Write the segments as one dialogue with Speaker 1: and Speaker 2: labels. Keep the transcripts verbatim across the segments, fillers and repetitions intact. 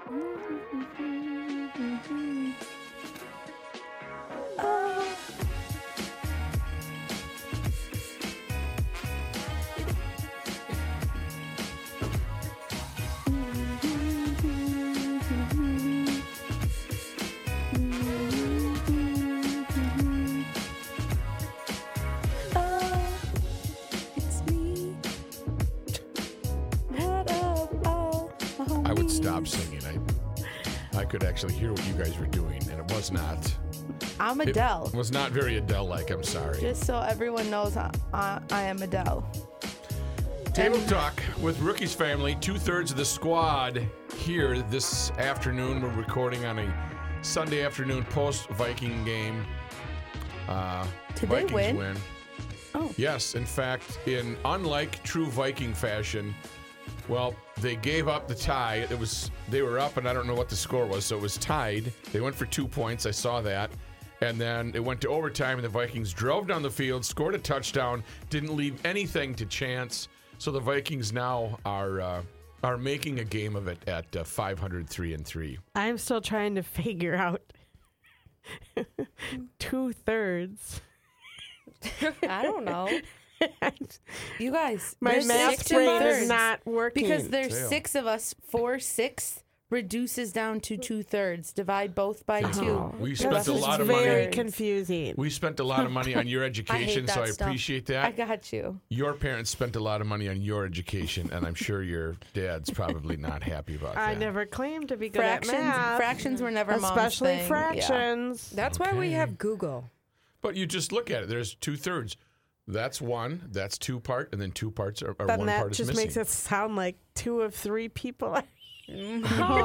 Speaker 1: I would stop singing. I, I could actually hear what you guys were doing, and it was not.
Speaker 2: I'm Adele.
Speaker 1: It was not very Adele-like. I'm sorry.
Speaker 2: Just so everyone knows, I, I, I am Adele.
Speaker 1: Table Talk with Rookie's Family. Two-thirds of the squad here this afternoon. We're recording on a Sunday afternoon post-Viking game. Uh,
Speaker 2: Did
Speaker 1: Vikings
Speaker 2: they win?
Speaker 1: win.
Speaker 2: Oh.
Speaker 1: Yes, in fact, in unlike true Viking fashion, well, they gave up the tie. It was they were up, and I don't know what the score was, so it was tied. They went for two points. I saw that. And then it went to overtime, and the Vikings drove down the field, scored a touchdown, didn't leave anything to chance. So the Vikings now are uh, are making a game of it at uh, five hundred three and three.
Speaker 3: I'm still trying to figure out two thirds.
Speaker 4: I don't know.
Speaker 2: You guys,
Speaker 3: My
Speaker 2: there's
Speaker 3: math
Speaker 2: six
Speaker 3: brain
Speaker 2: of us.
Speaker 3: is not working.
Speaker 2: Because there's
Speaker 1: Damn.
Speaker 2: six of us. Four sixths reduces down to two thirds. Divide both by
Speaker 1: Oh.
Speaker 2: two.
Speaker 1: We
Speaker 2: The
Speaker 1: spent
Speaker 2: rest
Speaker 1: a
Speaker 2: is
Speaker 1: lot of
Speaker 3: very
Speaker 1: money.
Speaker 3: confusing.
Speaker 1: We spent a lot of money on your education,
Speaker 4: that
Speaker 1: so I
Speaker 4: stuff.
Speaker 1: appreciate
Speaker 2: I
Speaker 1: that.
Speaker 2: got you.
Speaker 1: Your parents spent a lot of money on your education, and I'm sure your dad's probably not happy about
Speaker 3: I
Speaker 1: that.
Speaker 3: never claimed to be good
Speaker 2: Fractions.
Speaker 3: at math.
Speaker 2: Fractions were never mom's
Speaker 3: Especially
Speaker 2: thing. Yeah.
Speaker 3: fractions.
Speaker 4: That's why we
Speaker 1: Okay.
Speaker 4: have Google.
Speaker 1: But you just look at it. There's two-thirds. That's one. That's two part, and then two parts are, or
Speaker 3: Then
Speaker 1: one
Speaker 3: that
Speaker 1: part is
Speaker 3: just
Speaker 1: missing.
Speaker 3: makes it sound like two of three people.
Speaker 2: Oh,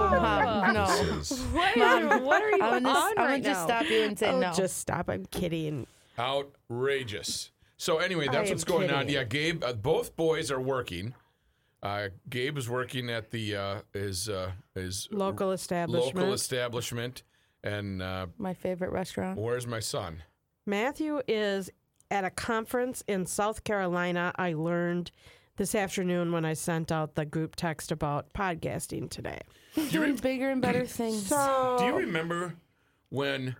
Speaker 2: Mom, no.
Speaker 1: This is
Speaker 4: What, what are you
Speaker 2: I'm gonna,
Speaker 4: on
Speaker 2: I'm gonna
Speaker 4: right
Speaker 2: just
Speaker 4: now?
Speaker 2: stop you and say
Speaker 3: Oh,
Speaker 2: no.
Speaker 3: just stop. I'm kidding.
Speaker 1: outrageous. So anyway, that's
Speaker 3: I
Speaker 1: what's
Speaker 3: am
Speaker 1: going on.
Speaker 3: kidding.
Speaker 1: Yeah, Gabe. Uh, both boys are working. Uh, Gabe is working at the uh, his uh, his
Speaker 3: Local establishment.
Speaker 1: local establishment, and uh,
Speaker 2: My favorite restaurant.
Speaker 1: where's my son?
Speaker 3: Matthew is at a conference in South Carolina. I learned this afternoon when I sent out the group text about podcasting today.
Speaker 2: He's doing bigger and better things.
Speaker 3: So,
Speaker 1: Do you remember when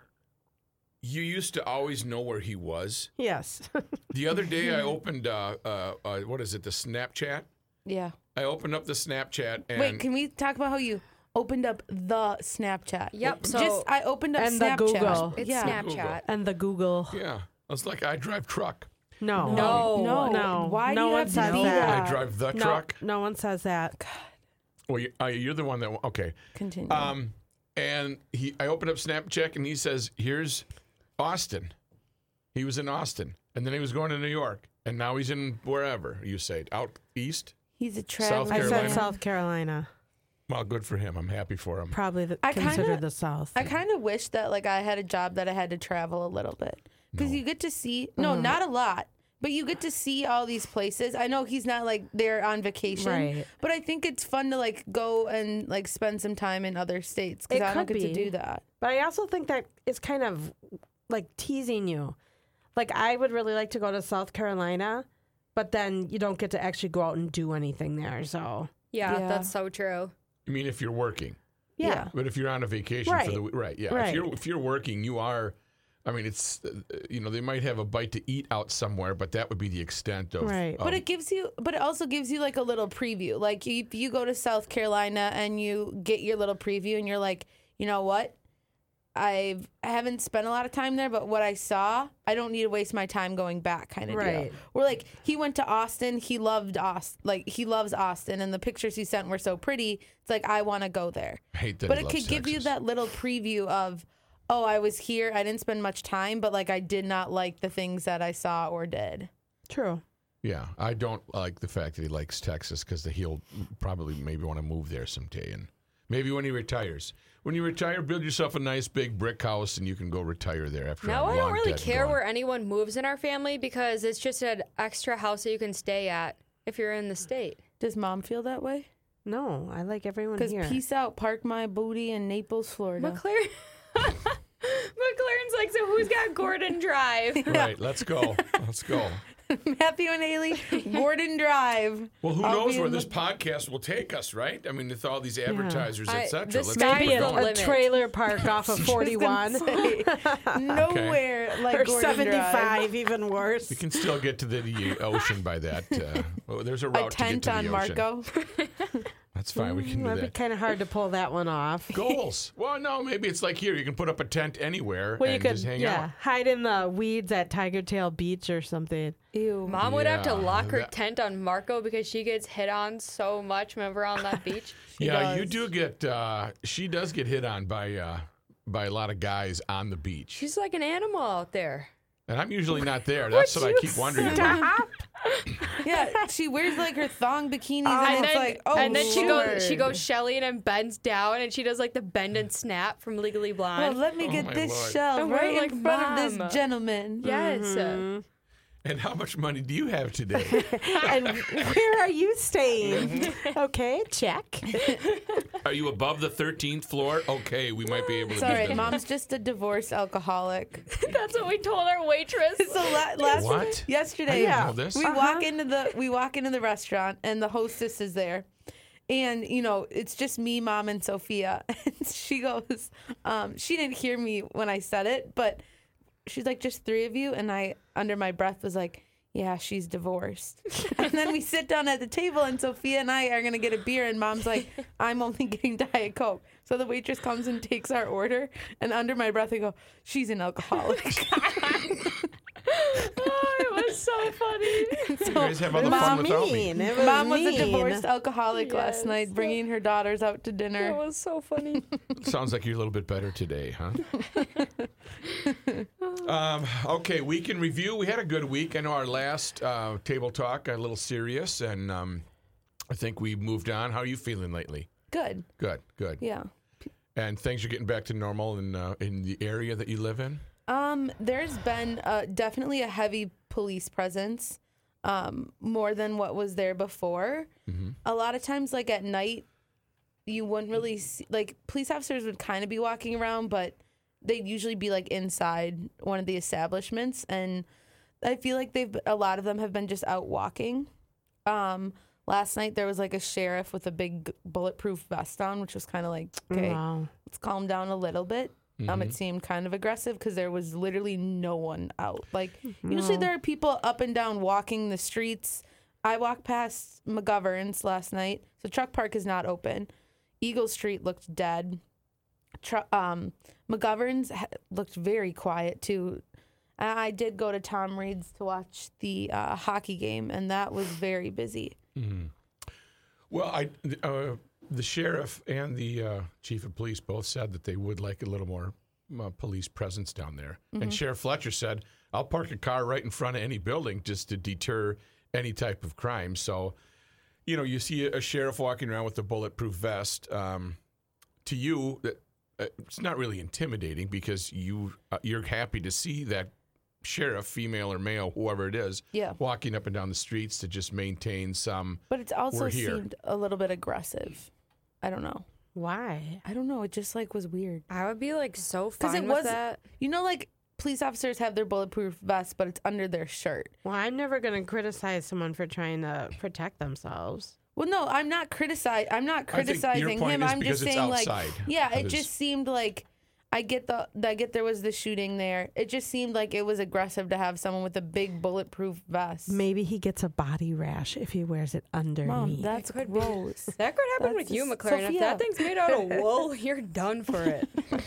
Speaker 1: you used to always know where he was?
Speaker 3: yes.
Speaker 1: The other day, I opened uh, uh, uh, what is it? The Snapchat.
Speaker 2: Yeah.
Speaker 1: I opened up the Snapchat and
Speaker 2: Wait, can we talk about how you opened up the Snapchat?
Speaker 4: Yep, so-
Speaker 2: just I opened up
Speaker 3: And the
Speaker 2: Snapchat.
Speaker 3: Google.
Speaker 4: It's
Speaker 2: yeah.
Speaker 4: Snapchat.
Speaker 3: And the Google.
Speaker 1: yeah, I was like, I drive truck.
Speaker 3: No.
Speaker 4: No.
Speaker 2: No.
Speaker 3: No.
Speaker 2: Why
Speaker 3: No
Speaker 2: do you
Speaker 3: one
Speaker 2: have to
Speaker 3: says
Speaker 2: be
Speaker 3: that.
Speaker 1: I drive the
Speaker 3: No,
Speaker 1: truck.
Speaker 3: no one says that.
Speaker 1: Well, you, uh, you're the one that okay.
Speaker 2: Continue.
Speaker 1: Um, and he, I opened up Snapchat and he says, "Here's Austin." He was in Austin, and then he was going to New York, and now he's in wherever you say out east.
Speaker 2: He's a
Speaker 1: South
Speaker 2: traveler.
Speaker 3: I
Speaker 1: Carolina?
Speaker 3: said South Carolina.
Speaker 1: Well, good for him. I'm happy for him.
Speaker 3: Probably the,
Speaker 2: I
Speaker 3: considered
Speaker 2: kinda-
Speaker 3: the South.
Speaker 2: I kind of wish that like I had a job that I had to travel a little bit because
Speaker 1: No.
Speaker 2: you get to see no, not a lot, but you get to see all these places. I know he's not like there on vacation,
Speaker 3: Right.
Speaker 2: but I think it's fun to like go and like spend some time in other states because
Speaker 3: It
Speaker 2: I don't
Speaker 3: could
Speaker 2: get to
Speaker 3: be.
Speaker 2: do that.
Speaker 3: But I also think that it's kind of like teasing you. Like, I would really like to go to South Carolina, but then you don't get to actually go out and do anything there. So,
Speaker 4: Yeah,
Speaker 2: Yeah.
Speaker 4: that's so true.
Speaker 1: I mean, if you're working,
Speaker 3: yeah.
Speaker 2: Yeah.
Speaker 1: but if you're on a vacation
Speaker 3: Right.
Speaker 1: for the week, right? Yeah. If
Speaker 3: Right.
Speaker 1: you're if you're working, you are. I mean, it's uh, you know they might have a bite to eat out somewhere, but that would be the extent of.
Speaker 3: Right.
Speaker 1: of-
Speaker 2: But it gives you, but it also gives you like a little preview. Like if you go to South Carolina and you get your little preview, and you're like, you know what, I've I haven't spent a lot of time there, but what I saw, I don't need to waste my time going back, kind of
Speaker 3: Right.
Speaker 2: deal. We're like, he went to Austin, he loved Austin, like he loves Austin, and the pictures he sent were so pretty. It's like I want to go there.
Speaker 1: I hate that.
Speaker 2: But
Speaker 1: he
Speaker 2: it
Speaker 1: loves
Speaker 2: could give you
Speaker 1: Texas.
Speaker 2: that little preview of, oh, I was here, I didn't spend much time, but like I did not like the things that I saw or did.
Speaker 3: True.
Speaker 1: Yeah, I don't like the fact that he likes Texas because he'll probably maybe want to move there someday, and maybe when he retires. When you retire, build yourself a nice big brick house, and you can go retire there after.
Speaker 4: Now
Speaker 1: I'm
Speaker 4: I don't
Speaker 1: long
Speaker 4: really
Speaker 1: dead and
Speaker 4: care
Speaker 1: gone.
Speaker 4: where anyone moves in our family because it's just an extra house that you can stay at if you're in the state.
Speaker 2: Does mom feel that way?
Speaker 3: No, I like everyone
Speaker 2: Because
Speaker 3: here.
Speaker 2: peace out, park my booty in Naples, Florida.
Speaker 4: McLaren. McLaren's like, so who's got Gordon Drive?
Speaker 1: Right, let's go. Let's go.
Speaker 2: Matthew and Haley, Gordon Drive.
Speaker 1: Well, who
Speaker 2: I'll
Speaker 1: knows
Speaker 2: be
Speaker 1: where
Speaker 2: in
Speaker 1: this
Speaker 2: the-
Speaker 1: podcast will take us, right? I mean, with all these advertisers,
Speaker 4: I-
Speaker 1: et cetera.
Speaker 4: the
Speaker 1: Let's
Speaker 4: sky
Speaker 1: keep
Speaker 3: Maybe
Speaker 1: it
Speaker 4: is
Speaker 3: a,
Speaker 4: the
Speaker 1: going.
Speaker 3: a
Speaker 4: limit.
Speaker 3: trailer park off of
Speaker 2: Just
Speaker 3: forty-one.
Speaker 2: gonna say, nowhere like
Speaker 3: or
Speaker 2: Gordon Drive.
Speaker 3: seventy-five, even worse.
Speaker 1: We can still get to the ocean by that. Uh, well, there's a
Speaker 2: A
Speaker 1: route to get
Speaker 2: tent
Speaker 1: to
Speaker 2: on
Speaker 1: the ocean.
Speaker 2: Marco.
Speaker 1: That's fine. We can do
Speaker 3: That'd be
Speaker 1: that.
Speaker 3: kind of hard to pull that one off.
Speaker 1: Goals. Well, no, maybe it's like here. You can put up a tent anywhere
Speaker 3: Well, you
Speaker 1: and
Speaker 3: could,
Speaker 1: just hang
Speaker 3: yeah,
Speaker 1: out.
Speaker 3: hide in the weeds at Tiger Tail Beach or something.
Speaker 2: Ew.
Speaker 4: Mom would have to
Speaker 1: Yeah,
Speaker 4: lock her
Speaker 1: that-
Speaker 4: tent on Marco because she gets hit on so much whenever on that beach.
Speaker 1: Yeah, you
Speaker 2: does.
Speaker 1: do get. Uh, she does get hit on by uh, by a lot of guys on the beach,
Speaker 4: She's like an animal out there.
Speaker 1: and I'm usually not there. That's what I keep wondering about.
Speaker 2: Yeah, she wears like her thong bikinis,
Speaker 3: Oh,
Speaker 2: and
Speaker 4: and
Speaker 2: it's
Speaker 4: then,
Speaker 2: like, oh,
Speaker 4: and then she goes, she
Speaker 2: Lord.
Speaker 4: goes Shelly and then bends down and she does like the bend and snap from Legally
Speaker 2: Well,
Speaker 4: Blonde.
Speaker 2: let me
Speaker 1: Oh,
Speaker 2: get
Speaker 1: my
Speaker 2: this
Speaker 1: Lord.
Speaker 2: shelf
Speaker 4: And we're
Speaker 2: right
Speaker 4: like,
Speaker 2: in front of
Speaker 4: "Mom."
Speaker 2: this gentleman.
Speaker 4: yes.
Speaker 1: And how much money do you have today?
Speaker 3: And where are you staying? Okay, check.
Speaker 1: Are you above the thirteenth floor? Okay, we might be able to.
Speaker 2: It's
Speaker 1: do
Speaker 2: all right.
Speaker 1: business.
Speaker 2: Mom's just a divorced alcoholic.
Speaker 4: That's what we told our waitress.
Speaker 2: So la- last
Speaker 1: What? I
Speaker 2: yesterday,
Speaker 1: didn't know this.
Speaker 2: we
Speaker 3: Uh-huh.
Speaker 2: walk into the we walk into the restaurant, and the hostess is there, and you know it's just me, Mom, and Sophia. And she goes, um, she didn't hear me when I said it, but she's like, just three of you, and I under my breath was like, yeah, she's divorced. And then we sit down at the table, and Sophia and I are gonna get a beer, and Mom's like, I'm only getting Diet Coke. So the waitress comes and takes our order, and under my breath I go, she's an alcoholic.
Speaker 4: Oh, it was so funny.
Speaker 1: You guys have all the
Speaker 3: It was
Speaker 1: fun without me.
Speaker 3: mean. It was
Speaker 2: Mom was a
Speaker 3: mean.
Speaker 2: divorced alcoholic
Speaker 4: Yes.
Speaker 2: last night, bringing her daughters out to
Speaker 4: It
Speaker 2: dinner.
Speaker 4: was so funny.
Speaker 1: Sounds like you're a little bit better today, huh? um, okay, week in review. We had a good week. I know our last uh, table talk got a little serious, and um, I think we moved on. How are you feeling lately?
Speaker 2: Good.
Speaker 1: Good, good.
Speaker 2: Yeah.
Speaker 1: And things are getting back to normal in uh, in the area that you live in.
Speaker 2: Um, there's been uh, definitely a heavy police presence, um, more than what was there before.
Speaker 1: Mm-hmm.
Speaker 2: A lot of times, like at night, you wouldn't really see, like police officers would kind of be walking around, but they'd usually be like inside one of the establishments, and I feel like they've a lot of them have been just out walking. Um, last night there was like a sheriff with a big bulletproof vest on, which was kind of like, okay,
Speaker 3: Wow.
Speaker 2: let's calm down a little bit. Um, it seemed kind of aggressive because there was literally no one out. Like usually there are people up and down walking the streets. I walked past McGovern's last night, so Truck Park is not open. Eagle Street looked dead. Tru- um, McGovern's ha- looked very quiet too. I I did go to Tom Reed's to watch the uh, hockey game, and that was very busy.
Speaker 1: Well, I uh, the sheriff and the uh, chief of police both said that they would like a little more uh, police presence down there. And Sheriff Fletcher said, "I'll park a car right in front of any building just to deter any type of crime." So, you know, you see a sheriff walking around with a bulletproof vest. Um, to you, that uh, it's not really intimidating because you uh, you're happy to see that sheriff, female or male, whoever it is,
Speaker 2: Yeah.
Speaker 1: walking up and down the streets to just maintain some.
Speaker 2: But it's also
Speaker 1: We're here.
Speaker 2: seemed a little bit aggressive. I don't know.
Speaker 3: Why?
Speaker 2: I don't know. It just like was weird.
Speaker 4: I would be like so
Speaker 2: Because
Speaker 4: fine
Speaker 2: it
Speaker 4: with
Speaker 2: was,
Speaker 4: that.
Speaker 2: you know, like police officers have their bulletproof vests, but it's under their shirt.
Speaker 3: Well, I'm never going to criticize someone for trying to protect themselves.
Speaker 2: Well, no, I'm not criticize. I'm not
Speaker 1: I think your
Speaker 2: criticizing
Speaker 1: point
Speaker 2: him.
Speaker 1: is
Speaker 2: I'm
Speaker 1: because
Speaker 2: just
Speaker 1: it's
Speaker 2: saying, like,
Speaker 1: outside
Speaker 2: yeah,
Speaker 1: of
Speaker 2: it
Speaker 1: his-
Speaker 2: just seemed like I get the I get there was the shooting there. It just seemed like it was aggressive to have someone with a big bulletproof vest.
Speaker 3: Maybe he gets a body rash if he wears it underneath.
Speaker 2: Mom, that's
Speaker 4: It could be.
Speaker 2: gross.
Speaker 4: That could happen
Speaker 2: That's
Speaker 4: with you,
Speaker 2: just-
Speaker 4: McLaren. If
Speaker 2: Sophia.
Speaker 4: that thing's made out of wool, you're done for it.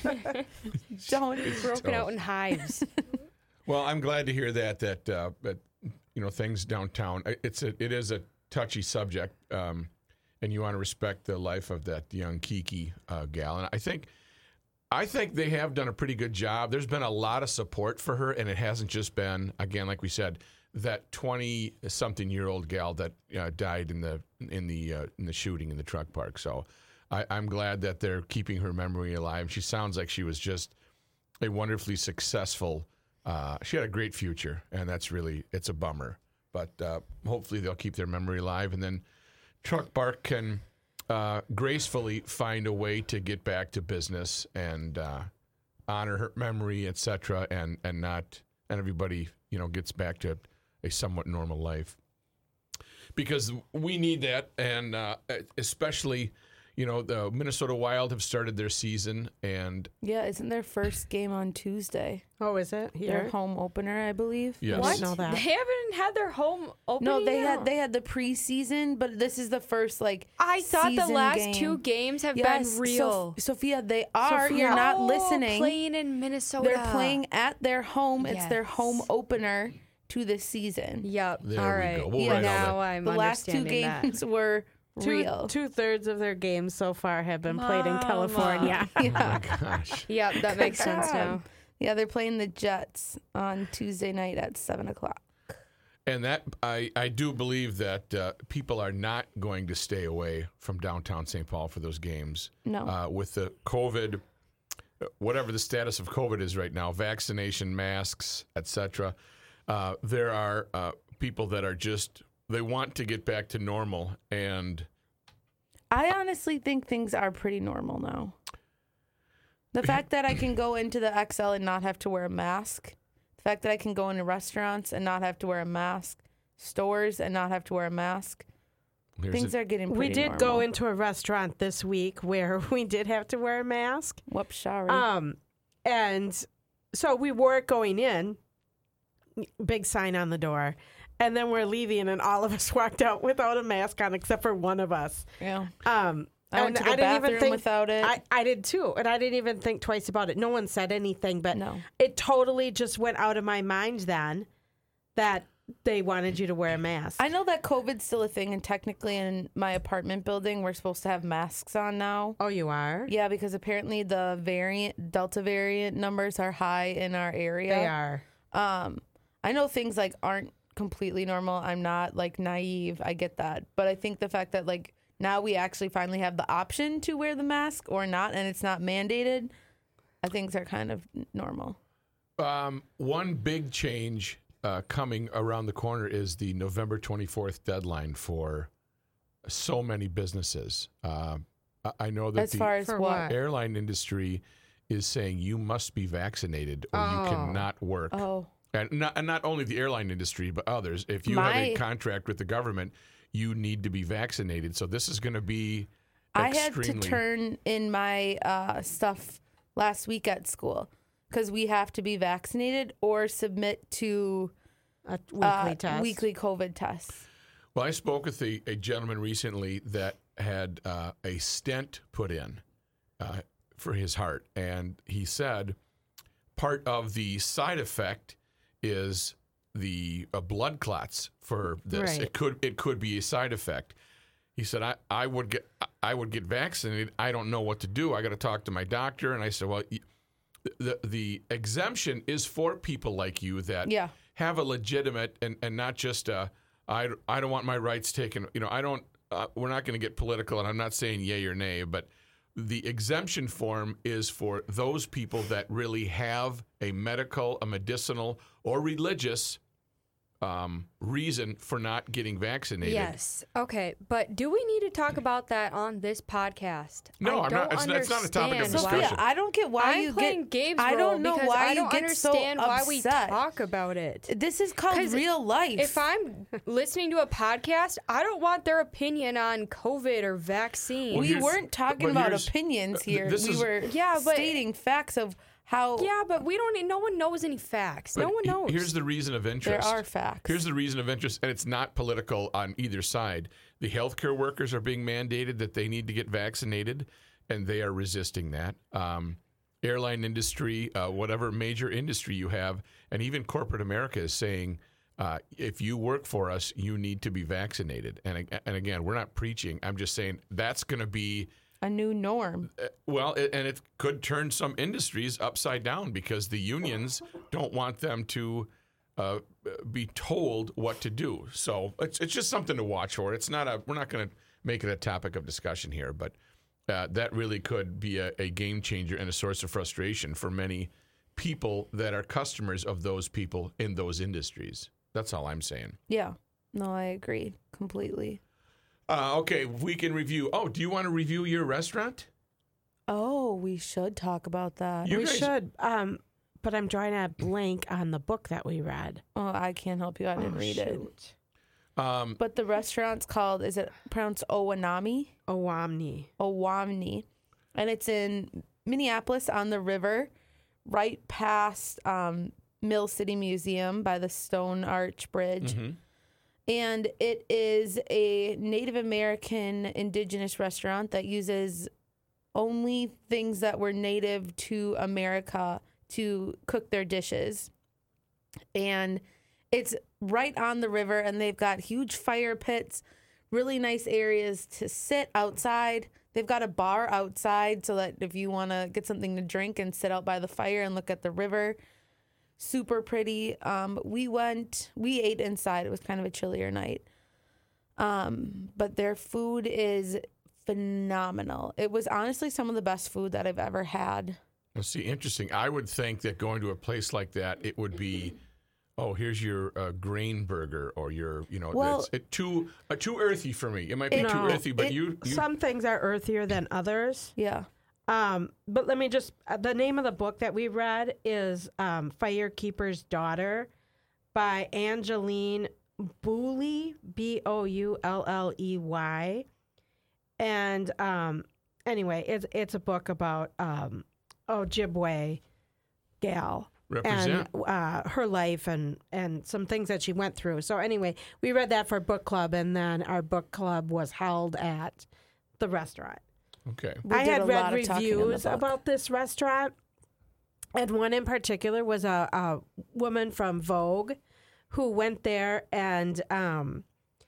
Speaker 2: Don't.
Speaker 4: Broken out in hives.
Speaker 1: Well, I'm glad to hear that. That uh, that you know things downtown. I- It's a it is a touchy subject, um, and you want to respect the life of that young Kiki uh, gal. And I think I think they have done a pretty good job. There's been a lot of support for her, and it hasn't just been again, like we said, that twenty-something-year-old gal that uh, died in the in the uh, in the shooting in the truck park. So I, I'm glad that they're keeping her memory alive. She sounds like she was just a wonderfully successful. Uh, she had a great future, and that's really it's a bummer. But uh, hopefully they'll keep their memory alive, and then Truck Park can uh, gracefully find a way to get back to business and uh, honor her memory, et cetera, and and not and everybody you know gets back to a somewhat normal life. Because we need that, and uh, especially, you know, the Minnesota Wild have started their season, and
Speaker 2: Yeah, isn't their first game on Tuesday?
Speaker 3: Oh, is it
Speaker 2: Their
Speaker 3: here?
Speaker 2: home opener, I believe.
Speaker 1: yes.
Speaker 3: I
Speaker 4: What?
Speaker 3: didn't know that.
Speaker 4: They haven't had their home opening
Speaker 2: No, they
Speaker 4: yet?
Speaker 2: had they had the preseason, but this is the first like.
Speaker 4: I thought the
Speaker 2: season
Speaker 4: last
Speaker 2: game.
Speaker 4: two games have
Speaker 2: Yes,
Speaker 4: been real.
Speaker 2: Sof- Sophia, they are.
Speaker 3: Sophia.
Speaker 2: You're not
Speaker 4: Oh,
Speaker 2: listening.
Speaker 4: Playing in Minnesota.
Speaker 2: They're playing at their home. It's their
Speaker 4: Yes.
Speaker 2: home opener to the season.
Speaker 4: Yep.
Speaker 1: There
Speaker 4: all
Speaker 1: we
Speaker 4: right.
Speaker 1: go. We'll
Speaker 2: Yeah,
Speaker 1: write all
Speaker 4: now
Speaker 1: that.
Speaker 4: I'm
Speaker 2: The last two
Speaker 4: understanding that.
Speaker 2: games were
Speaker 3: Two,
Speaker 2: real.
Speaker 3: two thirds of their games so far have been played in
Speaker 4: Mama.
Speaker 3: California.
Speaker 2: Yeah.
Speaker 1: Gosh.
Speaker 4: Yep, that makes sense now.
Speaker 2: Yeah, they're playing the Jets on Tuesday night at seven o'clock.
Speaker 1: And that I, I do believe that uh, people are not going to stay away from downtown Saint Paul for those games.
Speaker 2: No.
Speaker 1: Uh, with the COVID, whatever the status of COVID is right now, vaccination, masks, et cetera, uh, there are uh, people that are just, they want to get back to normal. And
Speaker 2: I honestly think things are pretty normal now. The fact that I can go into the X L and not have to wear a mask, the fact that I can go into restaurants and not have to wear a mask, stores and not have to wear a mask,
Speaker 1: here's
Speaker 2: things
Speaker 1: a-
Speaker 2: are getting pretty
Speaker 3: We did
Speaker 2: normal.
Speaker 3: go into a restaurant this week where we did have to wear a mask.
Speaker 2: Whoops, sorry.
Speaker 3: Um, and so we wore it going in, big sign on the door. And then we're leaving, and all of us walked out without a mask on, except for one of us.
Speaker 2: yeah.
Speaker 3: Um,
Speaker 2: I went to
Speaker 3: and
Speaker 2: the
Speaker 3: didn't even
Speaker 2: bathroom
Speaker 3: think-
Speaker 2: without it.
Speaker 3: I, I did too, and I didn't even think twice about it. No one said anything, but
Speaker 2: No.
Speaker 3: it totally just went out of my mind then that they wanted you to wear a mask.
Speaker 2: I know that COVID's still a thing, and technically in my apartment building, we're supposed to have masks on now.
Speaker 3: Oh, you are?
Speaker 2: Yeah, because apparently the variant, Delta variant numbers are high in our area.
Speaker 3: They are.
Speaker 2: Um, I know things like aren't completely normal. I'm not like naive. I get that. But I think the fact that like now we actually finally have the option to wear the mask or not, and it's not mandated, I think things are kind of normal.
Speaker 1: Um, one big change uh, coming around the corner is the November twenty-fourth deadline for so many businesses. Uh, I- I know that
Speaker 2: As
Speaker 1: the
Speaker 2: far as
Speaker 3: For
Speaker 2: what?
Speaker 3: what?
Speaker 1: airline industry is saying you must be vaccinated or you
Speaker 3: Oh.
Speaker 1: cannot work.
Speaker 2: Oh,
Speaker 1: And not, and not only the airline industry, but others. If you have
Speaker 2: My-
Speaker 1: a contract with the government, you need to be vaccinated. So this is going to be
Speaker 2: I had to
Speaker 1: extremely.
Speaker 2: turn in my uh, stuff last week at school because we have to be vaccinated or submit to
Speaker 3: A weekly
Speaker 2: uh,
Speaker 3: test.
Speaker 2: weekly COVID tests.
Speaker 1: Well, I spoke with a, a gentleman recently that had uh, a stent put in uh, for his heart. And he said part of the side effect is the uh, blood clots for this.
Speaker 3: Right.
Speaker 1: It could it could be a side effect. He said, I, I would get I would get vaccinated. I don't know what to do. I got to talk to my doctor. And I said, well, y- the the exemption is for people like you that
Speaker 2: Yeah.
Speaker 1: have a legitimate and, and not just a, I, I don't want my rights taken. You know, I don't, uh, we're not going to get political, and I'm not saying yay or nay, but the exemption form is for those people that really have a medical, a medicinal, or religious um, reason for not getting vaccinated.
Speaker 4: Yes. Okay. But do we need to talk about that on this podcast?
Speaker 1: No,
Speaker 4: I
Speaker 1: I'm
Speaker 4: don't
Speaker 1: not- it's not- it's not a topic of
Speaker 4: understand
Speaker 1: discussion.
Speaker 4: why-
Speaker 2: Sophia, I don't get why
Speaker 4: I'm
Speaker 2: you
Speaker 4: playing
Speaker 2: get.
Speaker 4: Gabe's
Speaker 2: I
Speaker 4: role
Speaker 2: don't know
Speaker 4: because
Speaker 2: why
Speaker 4: I don't
Speaker 2: you get so
Speaker 4: understand why we
Speaker 2: upset.
Speaker 4: talk about it.
Speaker 2: This is called
Speaker 4: 'Cause
Speaker 2: real life.
Speaker 4: If I'm listening to a podcast, I don't want their opinion on COVID or vaccine.
Speaker 1: Well,
Speaker 2: we
Speaker 1: here's-
Speaker 2: weren't talking
Speaker 1: but
Speaker 2: about
Speaker 1: here's-
Speaker 2: opinions
Speaker 1: th-
Speaker 2: here.
Speaker 1: this
Speaker 2: We
Speaker 1: is-
Speaker 2: were
Speaker 4: Yeah, but-
Speaker 2: stating facts of how
Speaker 4: yeah, but we don't. No one knows any facts.
Speaker 1: But
Speaker 4: no one
Speaker 1: he-
Speaker 4: knows.
Speaker 1: Here's the reason of
Speaker 2: there
Speaker 1: interest.
Speaker 2: are facts.
Speaker 1: Here's the reason of interest, and it's not political on either side. The healthcare workers are being mandated that they need to get vaccinated, and they are resisting that. Um, airline industry, uh, whatever major industry you have, and even corporate America is saying, uh, if you work for us, you need to be vaccinated. And ag- and again, we're not preaching. I'm just saying that's going to be.
Speaker 2: a new norm.
Speaker 1: Uh, Well, it, and it could turn some industries upside down because the unions don't want them to uh, be told what to do. So it's it's just something to watch for. It's not a we're not going to make it a topic of discussion here, but uh, that really could be a, a game changer and a source of frustration for many people that are customers of those people in those industries. That's all I'm saying.
Speaker 2: Yeah. No, I agree completely.
Speaker 1: Uh, okay, we can review. Oh, do you want to review your restaurant?
Speaker 2: Oh, we should talk about that.
Speaker 1: You
Speaker 3: we
Speaker 1: guys-
Speaker 3: should. Um, but I'm drawing a blank on the book that we read.
Speaker 2: Oh, I can't help you. I didn't
Speaker 3: Oh,
Speaker 2: read it.
Speaker 3: shoot.
Speaker 1: Um,
Speaker 2: But the restaurant's called, is it pronounced Owanami?
Speaker 3: Owamni.
Speaker 2: Owamni. And it's in Minneapolis on the river, right past um, Mill City Museum by the Stone Arch Bridge.
Speaker 1: Mm-hmm.
Speaker 2: And it is a Native American indigenous restaurant that uses only things that were native to America to cook their dishes. And it's right on the river, and they've got huge fire pits, really nice areas to sit outside. They've got a bar outside so that if you want to get something to drink and sit out by the fire and look at the river, super pretty. Um, we went, we ate inside. It was kind of a chillier night. Um, but their food is phenomenal. It was honestly some of the best food that I've ever had.
Speaker 1: Let's see, interesting. I would think that going to a place like that, it would be, oh, here's your uh, grain burger, or your, you know,
Speaker 2: Well-
Speaker 1: it's it too uh, too earthy for me. It might be
Speaker 2: It-
Speaker 1: too
Speaker 3: No,
Speaker 1: earthy, but
Speaker 2: it-
Speaker 1: you, you
Speaker 3: Some things are earthier than others.
Speaker 2: Yeah.
Speaker 3: Um, but let me just, uh, the name of the book that we read is um, Firekeeper's Daughter by Angeline Booley, B O U L L E Y. And um, anyway, it's, it's a book about um, Ojibwe gal.
Speaker 1: represent.
Speaker 3: And uh, her life and, and some things that she went through. So anyway, we read that for book club, and then our book club was held at the restaurant.
Speaker 1: Okay.
Speaker 2: We
Speaker 3: I
Speaker 2: did
Speaker 3: had
Speaker 2: a
Speaker 3: read
Speaker 2: lot of talking in the
Speaker 3: reviews
Speaker 2: book.
Speaker 3: about this restaurant, and one in particular was a, a woman from Vogue who went there, and um,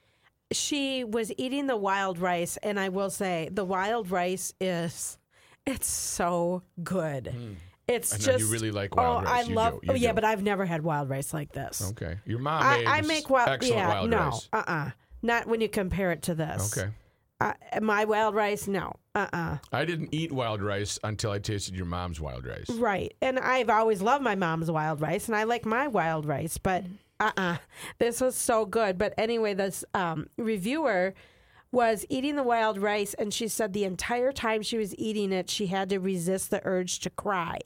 Speaker 3: she was eating the wild rice. And I will say, the wild rice is, it's so good. It's
Speaker 1: I know
Speaker 3: just
Speaker 1: you really like wild
Speaker 3: oh,
Speaker 1: rice.
Speaker 3: I
Speaker 1: You
Speaker 3: love.
Speaker 1: do. You
Speaker 3: oh yeah,
Speaker 1: do.
Speaker 3: but I've never had wild rice like this.
Speaker 1: Okay. Your mom
Speaker 3: I,
Speaker 1: made
Speaker 3: I make wild.
Speaker 1: excellent
Speaker 3: Yeah,
Speaker 1: wild
Speaker 3: no,
Speaker 1: rice.
Speaker 3: uh, uh not when you compare it to this.
Speaker 1: Okay.
Speaker 3: Uh, my wild rice, no, uh, uh
Speaker 1: I didn't eat wild rice until I tasted your mom's wild rice.
Speaker 3: Right. And I've always loved my mom's wild rice, and I like my wild rice, but uh-uh. This was so good. But anyway, this um, reviewer was eating the wild rice, and she said the entire time she was eating it, she had to resist the urge to cry.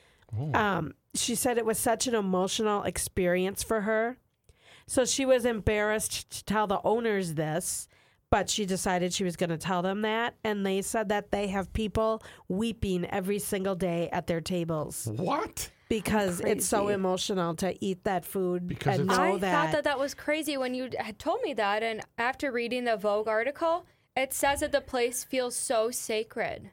Speaker 3: Um, she said it was such an emotional experience for her. So she was embarrassed to tell the owners this, but she decided she was going to tell them that. And they said that they have people weeping every single day at their tables
Speaker 1: What?
Speaker 3: because it's so
Speaker 2: Crazy.
Speaker 3: emotional to eat that food
Speaker 1: Because
Speaker 3: and
Speaker 1: it's-
Speaker 3: know
Speaker 4: I
Speaker 3: that.
Speaker 4: thought that that was crazy when you had told me that, and after reading the Vogue article, it says that the place feels so sacred.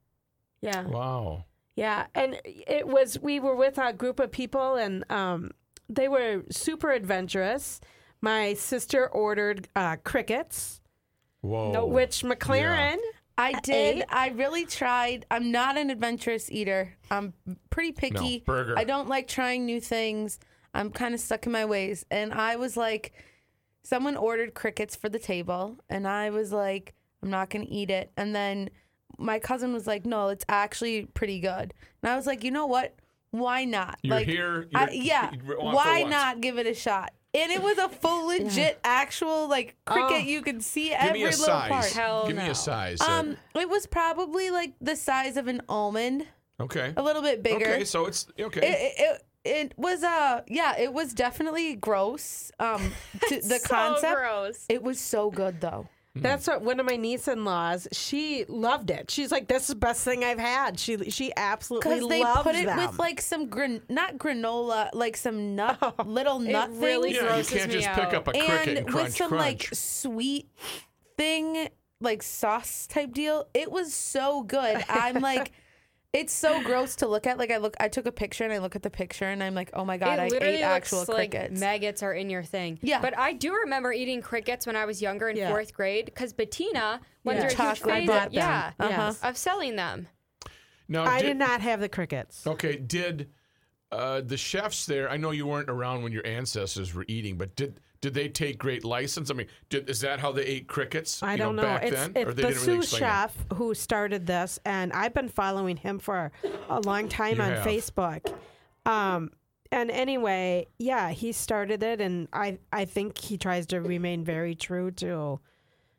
Speaker 3: Yeah.
Speaker 1: Wow.
Speaker 3: Yeah, and it was we were with a group of people, and um, they were super adventurous. My sister ordered uh, crickets,
Speaker 1: Whoa.
Speaker 3: which McLaren.
Speaker 2: I did.
Speaker 3: ate?
Speaker 2: I really tried. I'm not an adventurous eater. I'm pretty picky.
Speaker 1: No, burger.
Speaker 2: I don't like trying new things. I'm kind of stuck in my ways. And I was like, someone ordered crickets for the table, and I was like, I'm not going to eat it. And then my cousin was like, no, it's actually pretty good. And I was like, you know what? Why not?
Speaker 1: You're
Speaker 2: like,
Speaker 1: here.
Speaker 2: I,
Speaker 1: You're,
Speaker 2: yeah.
Speaker 1: you're on for
Speaker 2: Why
Speaker 1: what?
Speaker 2: not give it a shot? And it was a full, legit, actual like cricket.
Speaker 3: Oh.
Speaker 2: You could see
Speaker 1: Give
Speaker 2: every
Speaker 1: me a
Speaker 2: little
Speaker 1: size.
Speaker 2: part.
Speaker 4: Hell
Speaker 1: Give me
Speaker 4: no.
Speaker 1: a size. uh,
Speaker 2: Um, it was probably like the size of an almond,
Speaker 1: okay.
Speaker 2: a little bit bigger.
Speaker 1: Okay, so it's okay.
Speaker 2: It, it, it it was uh yeah, it was definitely gross. Um, to the
Speaker 4: So
Speaker 2: concept.
Speaker 4: gross.
Speaker 2: It was so good though.
Speaker 3: That's what one of my niece-in-laws. She loved it. She's like, "This is the best thing I've had." She she absolutely
Speaker 2: Because they
Speaker 3: loves
Speaker 2: put it
Speaker 3: them.
Speaker 2: with like some gran- not granola, like some nut, little nut
Speaker 4: really
Speaker 2: things,
Speaker 1: yeah, you
Speaker 4: grosses
Speaker 1: can't
Speaker 4: me
Speaker 1: just
Speaker 4: out.
Speaker 1: pick up a cricket and,
Speaker 2: and
Speaker 1: crunch,
Speaker 2: with some
Speaker 1: crunch.
Speaker 2: like sweet thing, like sauce type deal. It was so good. I'm like, it's so gross to look at. Like I look, I took a picture and I look at the picture and I'm like, oh my god,
Speaker 4: it
Speaker 2: I
Speaker 4: literally
Speaker 2: ate actual
Speaker 4: looks like
Speaker 2: crickets.
Speaker 4: maggots are in your thing.
Speaker 2: Yeah.
Speaker 4: But I do remember eating crickets when I was younger in
Speaker 3: Yeah.
Speaker 4: fourth grade because Bettina went
Speaker 3: Yeah.
Speaker 4: through a huge
Speaker 2: Chocolate
Speaker 4: phase.
Speaker 3: bought
Speaker 4: Of,
Speaker 3: them.
Speaker 4: yeah,
Speaker 2: Uh-huh.
Speaker 3: Yes.
Speaker 4: of selling them.
Speaker 1: now,
Speaker 3: I
Speaker 1: did,
Speaker 3: did not have the crickets.
Speaker 1: Okay, did uh, the chefs there? I know you weren't around when your ancestors were eating, but did did they take great license? I mean, did, is that how they ate crickets?
Speaker 3: I
Speaker 1: you
Speaker 3: don't know.
Speaker 1: back
Speaker 3: It's,
Speaker 1: then,
Speaker 3: it's
Speaker 1: or they
Speaker 3: the
Speaker 1: didn't really
Speaker 3: sous
Speaker 1: explain that?
Speaker 3: chef who started this, and I've been following him for a long time
Speaker 1: You
Speaker 3: on
Speaker 1: have.
Speaker 3: Facebook. Um, and anyway, yeah, he started it, and I I think he tries to remain very true to,